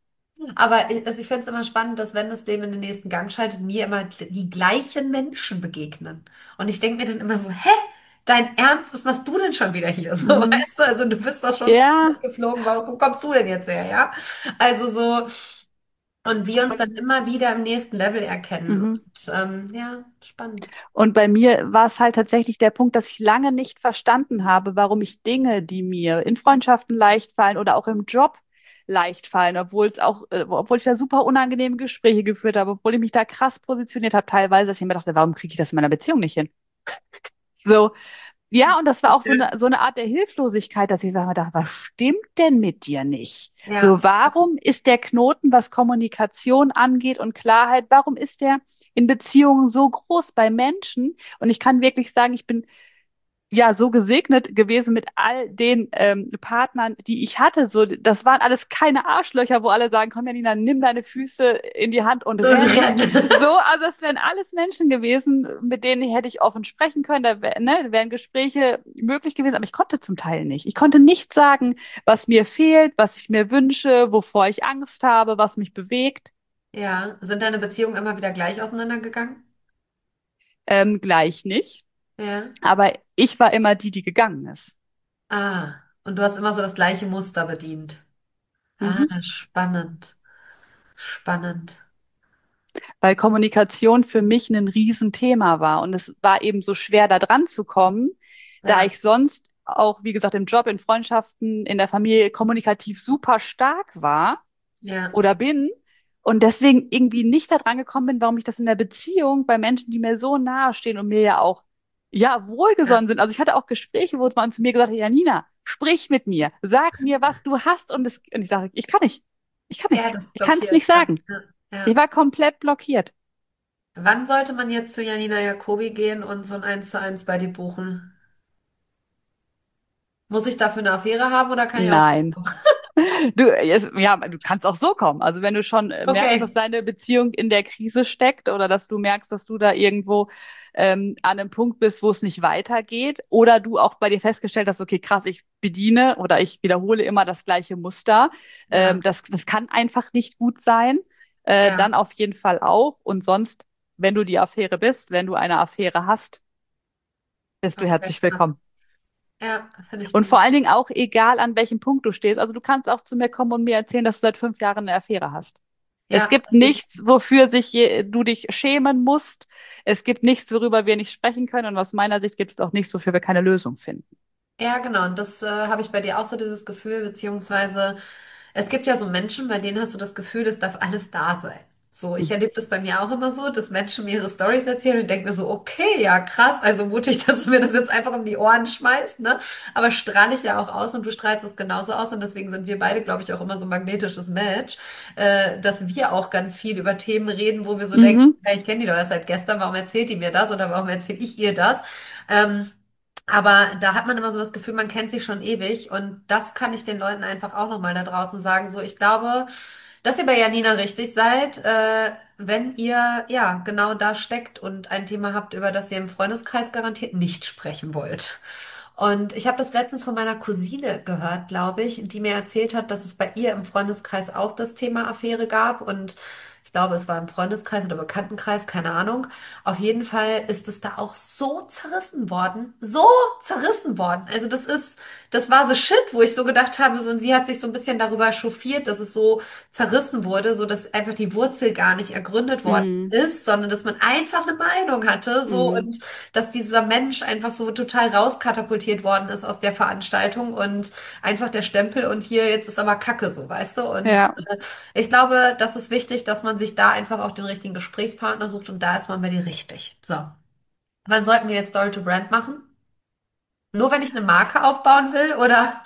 Aber ich, also ich finde es immer spannend, dass wenn das Leben in den nächsten Gang schaltet, mir immer die gleichen Menschen begegnen. Und ich denke mir dann immer so, hä? Dein Ernst? Was machst du denn schon wieder hier? So, Mhm. weißt du, also du bist doch schon Ja, geflogen, warum wo kommst du denn jetzt her, ja? Also so, und wir uns dann immer wieder im nächsten Level erkennen. mhm. Und ähm, ja, spannend. Und bei mir war es halt tatsächlich der Punkt, dass ich lange nicht verstanden habe, warum ich Dinge, die mir in Freundschaften leicht fallen oder auch im Job leicht fallen, obwohl es auch, äh, obwohl ich da super unangenehme Gespräche geführt habe, obwohl ich mich da krass positioniert habe, teilweise, dass ich mir dachte, warum kriege ich das in meiner Beziehung nicht hin? So, ja, und das war auch so eine, so eine Art der Hilflosigkeit, dass ich sage, dachte, was stimmt denn mit dir nicht? Ja, So, warum ist der Knoten, was Kommunikation angeht und Klarheit, warum ist der in Beziehungen so groß bei Menschen? Und ich kann wirklich sagen, ich bin ja so gesegnet gewesen mit all den ähm, Partnern, die ich hatte. So, das waren alles keine Arschlöcher, wo alle sagen, komm Janina, nimm deine Füße in die Hand und und renn. rennen. So, also es wären alles Menschen gewesen, mit denen hätte ich offen sprechen können, da wär, ne, wären Gespräche möglich gewesen, aber ich konnte zum Teil nicht. Ich konnte nicht sagen, was mir fehlt, was ich mir wünsche, wovor ich Angst habe, was mich bewegt. Ja, sind deine Beziehungen immer wieder gleich auseinandergegangen? Ähm, gleich nicht. Ja. Aber ich war immer die, die gegangen ist. Ah, und du hast immer so das gleiche Muster bedient. Ah, Mhm. spannend, spannend. Weil Kommunikation für mich ein Riesenthema war. Und es war eben so schwer, da dran zu kommen, da Ja, ich sonst auch, wie gesagt, im Job, in Freundschaften, in der Familie kommunikativ super stark war ja, oder bin. Und deswegen irgendwie nicht da dran gekommen bin, warum ich das in der Beziehung bei Menschen, die mir so nahe stehen und mir ja auch ja, Ja, wohlgesonnen sind. Also ich hatte auch Gespräche, wo man zu mir gesagt hat, Janina, sprich mit mir, sag mir, was du hast. Und, es, und ich dachte, ich kann nicht. Ich kann nicht. ja, das Ich kann es blockiert. nicht Ja, sagen. ja, Ich ja. war komplett blockiert. Wann sollte man jetzt zu Janina Jacobi gehen und so ein Eins zu eins bei dir buchen? Muss ich dafür eine Affäre haben oder kann ich auch so Nein. kommen? Du, es, ja, du kannst auch so kommen. Also wenn du schon äh, merkst, dass Okay. deine Beziehung in der Krise steckt oder dass du merkst, dass du da irgendwo ähm, an einem Punkt bist, wo es nicht weitergeht oder du auch bei dir festgestellt hast, okay, krass, ich bediene oder ich wiederhole immer das gleiche Muster. Ähm, Ja, das, das kann einfach nicht gut sein. Äh, ja, dann auf jeden Fall auch. Und sonst, wenn du die Affäre bist, wenn du eine Affäre hast, bist du okay. herzlich willkommen. Ja, finde ich Und vor gut. allen Dingen auch egal, an welchem Punkt du stehst. Also du kannst auch zu mir kommen und mir erzählen, dass du seit fünf Jahren eine Affäre hast. Es Ja, gibt finde ich. nichts, wofür sich je, du dich schämen musst. Es gibt nichts, worüber wir nicht sprechen können. Und aus meiner Sicht gibt es auch nichts, wofür wir keine Lösung finden. Ja, genau. Und das äh, habe ich bei dir auch so dieses Gefühl, beziehungsweise es gibt ja so Menschen, bei denen hast du das Gefühl, das darf alles da sein. So, ich erlebe das bei mir auch immer so, dass Menschen mir ihre Storys erzählen und denke mir so, okay, ja, krass, also mutig, dass du mir das jetzt einfach um die Ohren schmeißt, ne? Aber strahle ich ja auch aus und du strahlst es genauso aus und deswegen sind wir beide, glaube ich, auch immer so ein magnetisches Match, äh, dass wir auch ganz viel über Themen reden, wo wir so denken, Mhm. hey, ich kenne die doch erst seit gestern, warum erzählt die mir das oder warum erzähle ich ihr das? Ähm, aber da hat man immer so das Gefühl, man kennt sich schon ewig und das kann ich den Leuten einfach auch nochmal da draußen sagen. So, ich glaube, dass ihr bei Janina richtig seid, äh, wenn ihr ja genau da steckt und ein Thema habt, über das ihr im Freundeskreis garantiert nicht sprechen wollt. Und ich habe das letztens von meiner Cousine gehört, glaube ich, die mir erzählt hat, dass es bei ihr im Freundeskreis auch das Thema Affäre gab und ich glaube, es war im Freundeskreis oder Bekanntenkreis, keine Ahnung. Auf jeden Fall ist es da auch so zerrissen worden. So zerrissen worden. Also das ist, das war so Shit, wo ich so gedacht habe, so, und sie hat sich so ein bisschen darüber chauffiert, dass es so zerrissen wurde, so dass einfach die Wurzel gar nicht ergründet worden Mhm. ist, sondern dass man einfach eine Meinung hatte, so, Mhm. und dass dieser Mensch einfach so total rauskatapultiert worden ist aus der Veranstaltung und einfach der Stempel und hier, jetzt ist aber Kacke, so, weißt du? Und Ja. äh, ich glaube, das ist wichtig, dass man sich da einfach auch den richtigen Gesprächspartner sucht und da ist man bei dir richtig. So. Wann sollten wir jetzt Story to Brand machen? Nur wenn ich eine Marke aufbauen will oder?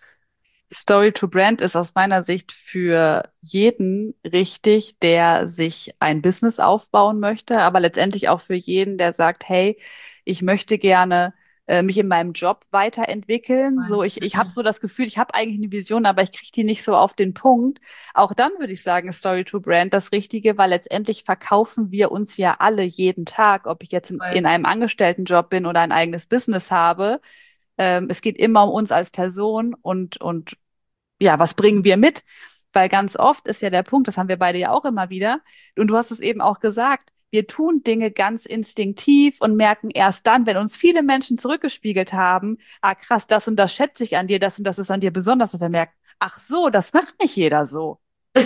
Story to Brand ist aus meiner Sicht für jeden richtig, der sich ein Business aufbauen möchte, aber letztendlich auch für jeden, der sagt, hey, ich möchte gerne äh, mich in meinem Job weiterentwickeln. So, ich, ich habe so das Gefühl, ich habe eigentlich eine Vision, aber ich kriege die nicht so auf den Punkt. Auch dann würde ich sagen, ist Story to Brand das Richtige, weil letztendlich verkaufen wir uns ja alle jeden Tag, ob ich jetzt in, in einem Angestelltenjob bin oder ein eigenes Business habe. Ähm, es geht immer um uns als Person und, und ja, was bringen wir mit? Weil Ja, ganz oft ist ja der Punkt, das haben wir beide ja auch immer wieder, und du hast es eben auch gesagt, wir tun Dinge ganz instinktiv und merken erst dann, wenn uns viele Menschen zurückgespiegelt haben, ah krass, das und das schätze ich an dir, das und das ist an dir besonders, dass wir merken, ach so, das macht nicht jeder so.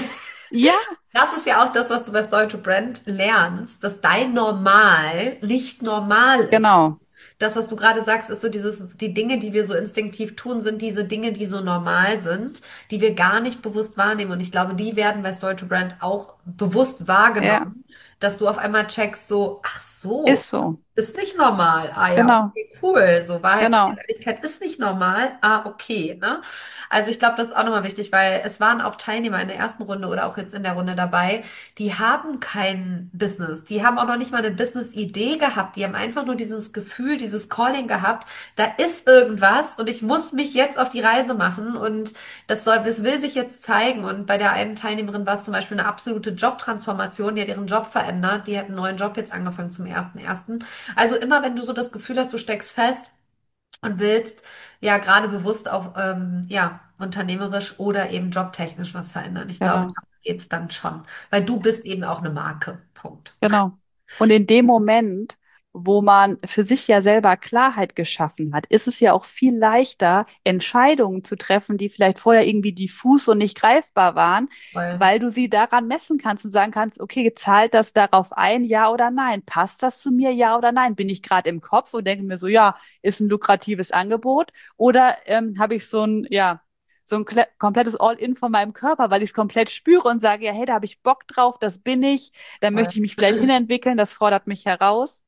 Ja, das ist ja auch das, was du bei Story to Brand lernst, dass dein Normal nicht normal ist. genau. Das, was du gerade sagst, ist so dieses, die Dinge, die wir so instinktiv tun, sind diese Dinge, die so normal sind, die wir gar nicht bewusst wahrnehmen. Und ich glaube, die werden bei Story to Brand auch bewusst Ja, wahrgenommen, dass du auf einmal checkst, so, ach so, ist so. ist nicht normal. Ah ja, Genau, okay, cool. So, Wahrheit, genau. Ehrlichkeit ist nicht normal. Ah, okay, ne? Also ich glaube, das ist auch nochmal wichtig, weil es waren auch Teilnehmer in der ersten Runde oder auch jetzt in der Runde dabei, die haben kein Business. Die haben auch noch nicht mal eine Business-Idee gehabt. Die haben einfach nur dieses Gefühl, dieses Calling gehabt. Da ist irgendwas und ich muss mich jetzt auf die Reise machen und das soll, das will sich jetzt zeigen. Und bei der einen Teilnehmerin war es zum Beispiel eine absolute Jobtransformation. Die hat ihren Job verändert. Die hat einen neuen Job jetzt angefangen zum ersten ersten. Also immer, wenn du so das Gefühl hast, du steckst fest, und willst ja gerade bewusst auch ähm, ja unternehmerisch oder eben jobtechnisch was verändern. Ich glaube, Genau. darum geht's dann schon, weil du bist eben auch eine Marke. Punkt. Genau. Und in dem Moment, wo man für sich ja selber Klarheit geschaffen hat, ist es ja auch viel leichter, Entscheidungen zu treffen, die vielleicht vorher irgendwie diffus und nicht greifbar waren, Weil, weil du sie daran messen kannst und sagen kannst, okay, zahlt das darauf ein, ja oder nein? Passt das zu mir, ja oder nein? Bin ich gerade im Kopf und denke mir so, ja, ist ein lukratives Angebot? Oder ähm, habe ich so ein, ja, so ein kle- komplettes All-in von meinem Körper, weil ich es komplett spüre und sage, ja, hey, da habe ich Bock drauf, das bin ich, da weil. möchte ich mich vielleicht hinentwickeln, das fordert mich heraus.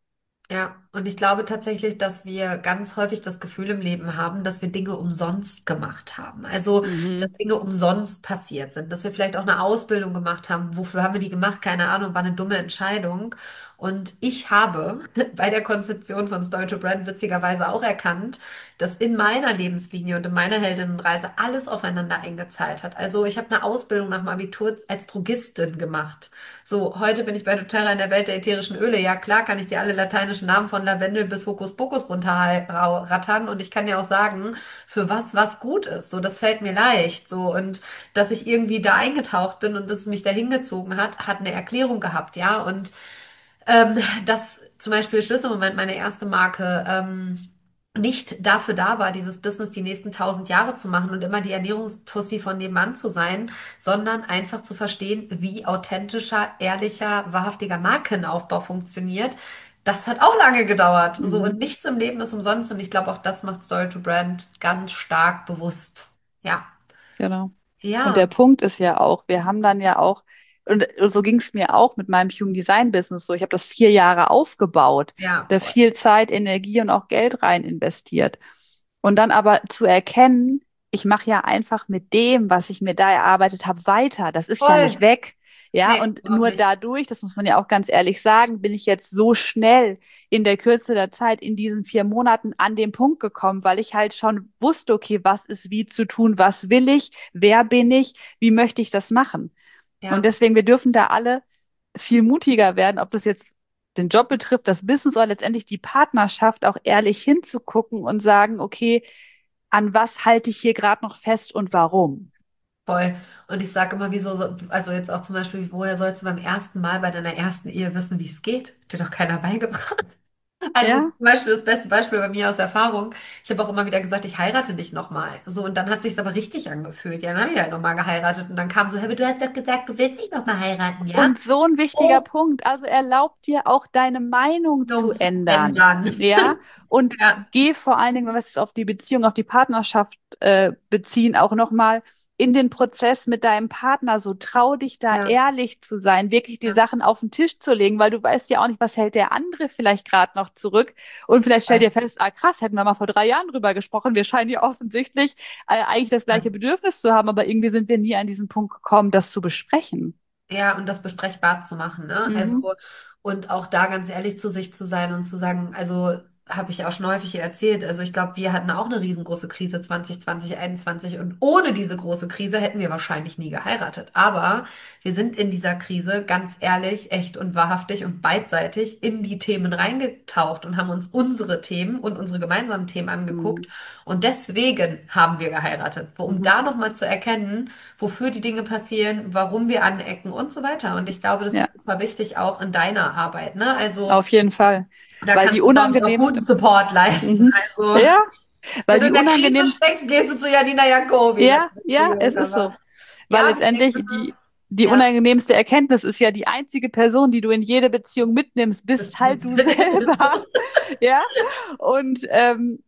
Ja, und ich glaube tatsächlich, dass wir ganz häufig das Gefühl im Leben haben, dass wir Dinge umsonst gemacht haben. Also, dass Mhm. Dinge umsonst passiert sind, dass wir vielleicht auch eine Ausbildung gemacht haben. Wofür haben wir die gemacht? Keine Ahnung, war eine dumme Entscheidung. Und ich habe bei der Konzeption von Story to Brand witzigerweise auch erkannt, dass in meiner Lebenslinie und in meiner Heldinnenreise alles aufeinander eingezahlt hat. Also, ich habe eine Ausbildung nach dem Abitur als Drogistin gemacht. So, heute bin ich bei doTERRA in der Welt der ätherischen Öle. Ja, klar kann ich dir alle lateinischen Namen von Lavendel bis Hokuspokus runterrattern und ich kann dir auch sagen, für was was gut ist. So, das fällt mir leicht. So, und dass ich irgendwie da eingetaucht bin und das mich dahin gezogen hat, hat eine Erklärung gehabt, ja. Und ähm, dass zum Beispiel Schlüsselmoment, meine erste Marke, ähm, nicht dafür da war, dieses Business die nächsten tausend Jahre zu machen und immer die Ernährungstussi von nebenan zu sein, sondern einfach zu verstehen, wie authentischer, ehrlicher, wahrhaftiger Markenaufbau funktioniert. Das hat auch lange gedauert. So, und Mhm. nichts im Leben ist umsonst. Und ich glaube, auch das macht Story to Brand ganz stark bewusst. Ja. Genau. Und der Ja. Punkt ist ja auch, wir haben dann ja auch, und so ging es mir auch mit meinem Human Design Business so, ich habe das vier Jahre aufgebaut, Ja, da voll. viel Zeit, Energie und auch Geld rein investiert. Und dann aber zu erkennen, ich mache ja einfach mit dem, was ich mir da erarbeitet habe, weiter. Das ist ja nicht Voll. weg. Ja, Nee, und überhaupt nur nicht. dadurch, das muss man ja auch ganz ehrlich sagen, bin ich jetzt so schnell in der Kürze der Zeit in diesen vier Monaten an den Punkt gekommen, weil ich halt schon wusste, okay, was ist wie zu tun, was will ich, wer bin ich, wie möchte ich das machen? Und Ja. deswegen, wir dürfen da alle viel mutiger werden, ob das jetzt den Job betrifft, das Business oder letztendlich die Partnerschaft, auch ehrlich hinzugucken und sagen, okay, an was halte ich hier gerade noch fest und warum? Voll. Und ich sage immer, wieso, so, also jetzt auch zum Beispiel, woher sollst du beim ersten Mal bei deiner ersten Ehe wissen, wie es geht? Dir doch keiner beigebracht. Also zum Ja, Beispiel das beste Beispiel bei mir aus Erfahrung. Ich habe auch immer wieder gesagt, ich heirate nicht nochmal. So, und dann hat sich's aber richtig angefühlt. Ja, dann habe ich halt nochmal geheiratet und dann kam so, hey, aber du hast doch gesagt, du willst nicht nochmal heiraten, ja? und so ein wichtiger Oh, Punkt. Also erlaub dir auch deine Meinung zu ändern. ändern. Ja, und Ja, geh vor allen Dingen, wenn wir es auf die Beziehung, auf die Partnerschaft äh, beziehen, auch nochmal in den Prozess mit deinem Partner. So trau dich da ja, ehrlich zu sein, wirklich die ja. Sachen auf den Tisch zu legen, weil du weißt ja auch nicht, was hält der andere vielleicht gerade noch zurück. Und vielleicht stell dir fest, ah krass, hätten wir mal vor drei Jahren drüber gesprochen. Wir scheinen ja offensichtlich äh, eigentlich das Ja. gleiche Bedürfnis zu haben, aber irgendwie sind wir nie an diesen Punkt gekommen, das zu besprechen. Ja, und das besprechbar zu machen, ne? Also, Mhm. und auch da ganz ehrlich zu sich zu sein und zu sagen, also habe ich auch schon häufig erzählt, also ich glaube, wir hatten auch eine riesengroße Krise zwanzig zwanzig, einundzwanzig und ohne diese große Krise hätten wir wahrscheinlich nie geheiratet. Aber wir sind in dieser Krise ganz ehrlich, echt und wahrhaftig und beidseitig in die Themen reingetaucht und haben uns unsere Themen und unsere gemeinsamen Themen angeguckt Mhm. und deswegen haben wir geheiratet, um Mhm. da nochmal zu erkennen, wofür die Dinge passieren, warum wir anecken und so weiter. Und ich glaube, das Ja, ist super wichtig auch in deiner Arbeit, ne? Also auf jeden Fall. da Weil die kannst du, glaube ich, auch guten unangenehmste, Support leisten. mhm. Also Ja, weil wenn du die in der Krise unangenehmste, steckst, gehst du zu Janina Jakobi, in der ja, ja, es Beziehung. ist Aber so. Weil ja, und ich letztendlich denke, die, die ja, unangenehmste Erkenntnis ist ja die einzige Person, die du in jede Beziehung mitnimmst, das bist halt ist du selber. Ja. Und ähm,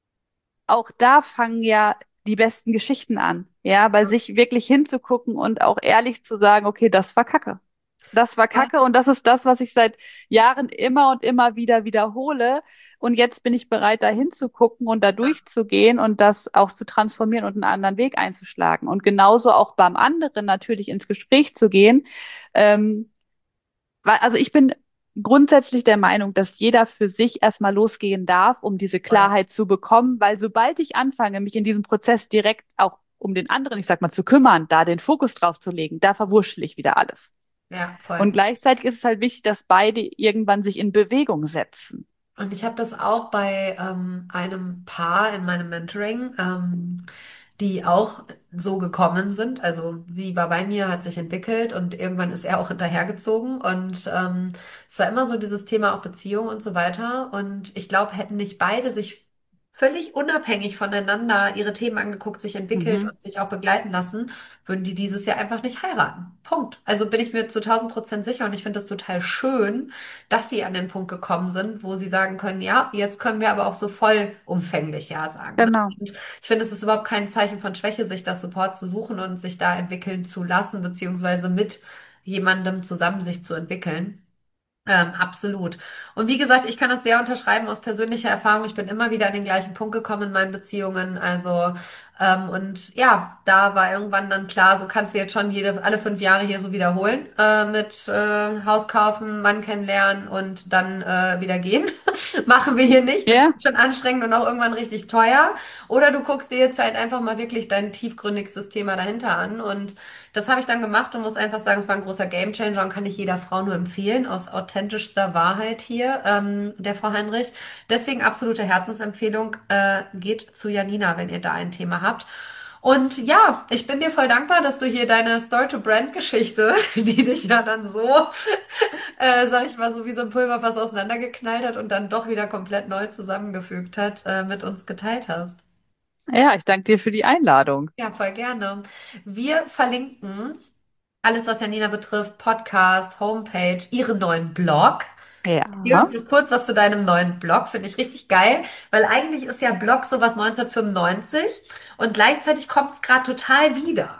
auch da fangen ja die besten Geschichten an. Ja, bei sich wirklich hinzugucken und auch ehrlich zu sagen, okay, das war Kacke. Das war voll. Kacke und das ist das, was ich seit Jahren immer und immer wieder wiederhole. Und jetzt bin ich bereit, da hinzugucken und da durchzugehen und das auch zu transformieren und einen anderen Weg einzuschlagen. Und genauso auch beim anderen natürlich ins Gespräch zu gehen. Ähm, weil, also ich bin grundsätzlich der Meinung, dass jeder für sich erstmal losgehen darf, um diese Voll. Klarheit zu bekommen, weil sobald ich anfange, mich in diesem Prozess direkt auch um den anderen, ich sag mal, zu kümmern, da den Fokus drauf zu legen, da verwurschtel ich wieder alles. Ja, voll. Und gleichzeitig ist es halt wichtig, dass beide irgendwann sich in Bewegung setzen. Und ich habe das auch bei ähm, einem Paar in meinem Mentoring, ähm, die auch so gekommen sind. Also sie war bei mir, hat sich entwickelt und irgendwann ist er auch hinterhergezogen. Und ähm, es war immer so dieses Thema auch Beziehung und so weiter. Und ich glaube, hätten nicht beide sich völlig unabhängig voneinander ihre Themen angeguckt, sich entwickelt Mhm. und sich auch begleiten lassen, würden die dieses Jahr einfach nicht heiraten. Punkt. Also bin ich mir zu tausend Prozent sicher und ich finde das total schön, dass sie an den Punkt gekommen sind, wo sie sagen können, ja, jetzt können wir aber auch so vollumfänglich Ja sagen. Ne? Genau, Und ich finde, es ist überhaupt kein Zeichen von Schwäche, sich das Support zu suchen und sich da entwickeln zu lassen, beziehungsweise mit jemandem zusammen sich zu entwickeln. Ähm, absolut. Und wie gesagt, ich kann das sehr unterschreiben aus persönlicher Erfahrung. Ich bin immer wieder an den gleichen Punkt gekommen in meinen Beziehungen. Also, ähm, und ja, da war irgendwann dann klar, so kannst du jetzt schon jede, alle fünf Jahre hier so wiederholen, äh, mit äh, Haus kaufen, Mann kennenlernen und dann äh, wieder gehen. Machen wir hier nicht. Wird Ja, schon anstrengend und auch irgendwann richtig teuer. Oder du guckst dir jetzt halt einfach mal wirklich dein tiefgründigstes Thema dahinter an. Und das habe ich dann gemacht und muss einfach sagen, es war ein großer Gamechanger und kann ich jeder Frau nur empfehlen, aus authentischster Wahrheit hier, ähm, der Frau Heinrich. Deswegen absolute Herzensempfehlung, äh, geht zu Janina, wenn ihr da ein Thema habt. Und ja, ich bin dir voll dankbar, dass du hier deine Story-to-Brand-Geschichte, die dich ja dann so, äh, sag ich mal, so wie so ein Pulverfass auseinandergeknallt hat und dann doch wieder komplett neu zusammengefügt hat, äh, mit uns geteilt hast. ja, ich danke dir für die Einladung. Ja, voll gerne. Wir verlinken alles, was Janina betrifft, Podcast, Homepage, ihren neuen Blog. Erzähl uns Ja. noch kurz was zu deinem neuen Blog. Finde ich richtig geil, weil eigentlich ist ja Blog sowas neunzehnhundertfünfundneunzig und gleichzeitig kommt es gerade total wieder.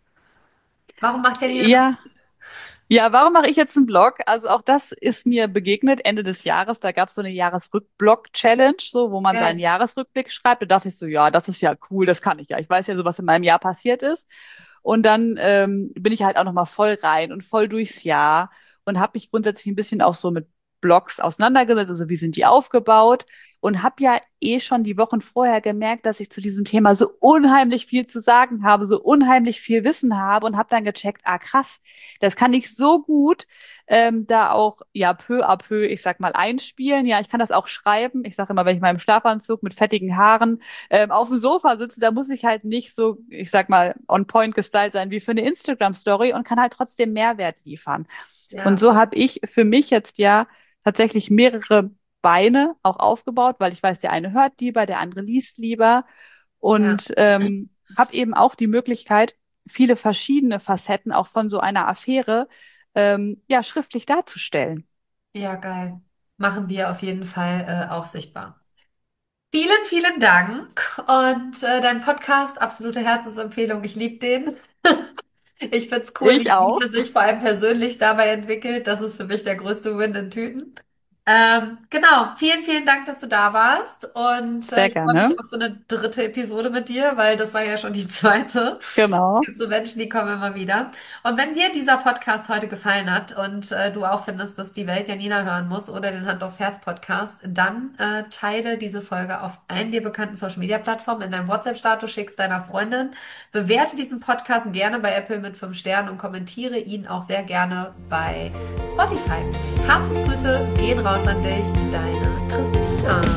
Warum macht Janina das? Ja, ja, warum mache ich jetzt einen Blog? Also auch das ist mir begegnet Ende des Jahres. Da gab es so eine Jahresrückblog-Challenge, so, wo man seinen Geil. Jahresrückblick schreibt. Da dachte ich so, ja, das ist ja cool, das kann ich ja. Ich weiß ja so, was in meinem Jahr passiert ist. Und dann ähm, bin ich halt auch nochmal voll rein und voll durchs Jahr und habe mich grundsätzlich ein bisschen auch so mit Blogs auseinandergesetzt, also wie sind die aufgebaut und habe ja eh schon die Wochen vorher gemerkt, dass ich zu diesem Thema so unheimlich viel zu sagen habe, so unheimlich viel Wissen habe und habe dann gecheckt, ah krass, das kann ich so gut ähm, da auch ja peu à peu, ich sag mal, einspielen. Ja, ich kann das auch schreiben. Ich sage immer, wenn ich mal im Schlafanzug mit fettigen Haaren ähm, auf dem Sofa sitze, da muss ich halt nicht so, ich sag mal, on point gestylt sein wie für eine Instagram-Story und kann halt trotzdem Mehrwert liefern. Und Ja, so habe ich für mich jetzt ja tatsächlich mehrere Beine auch aufgebaut, weil ich weiß, der eine hört lieber, der andere liest lieber ja, und ähm, habe eben auch die Möglichkeit, viele verschiedene Facetten auch von so einer Affäre ähm, ja schriftlich darzustellen. ja, geil. Machen wir auf jeden Fall äh, auch sichtbar. Vielen, vielen Dank. Und äh, dein Podcast, absolute Herzensempfehlung. Ich liebe den. Ich find's cool, Ich wie auch. Janina sich vor allem persönlich dabei entwickelt. Das ist für mich der größte Win in Tüten. Ähm, genau, vielen, vielen Dank, dass du da warst. Und äh, Sehr ich freue gerne. mich auf so eine dritte Episode mit dir, weil das war ja schon die zweite. Es Genau. gibt so Menschen, die kommen immer wieder. Und wenn dir dieser Podcast heute gefallen hat und äh, du auch findest, dass die Welt Janina hören muss oder den Hand aufs Herz Podcast, dann äh, teile diese Folge auf allen dir bekannten Social Media Plattformen in deinem WhatsApp-Status, schickst deiner Freundin, bewerte diesen Podcast gerne bei Apple mit fünf Sternen und kommentiere ihn auch sehr gerne bei Spotify. Herzensgrüße gehen raus an dich, deine Christina.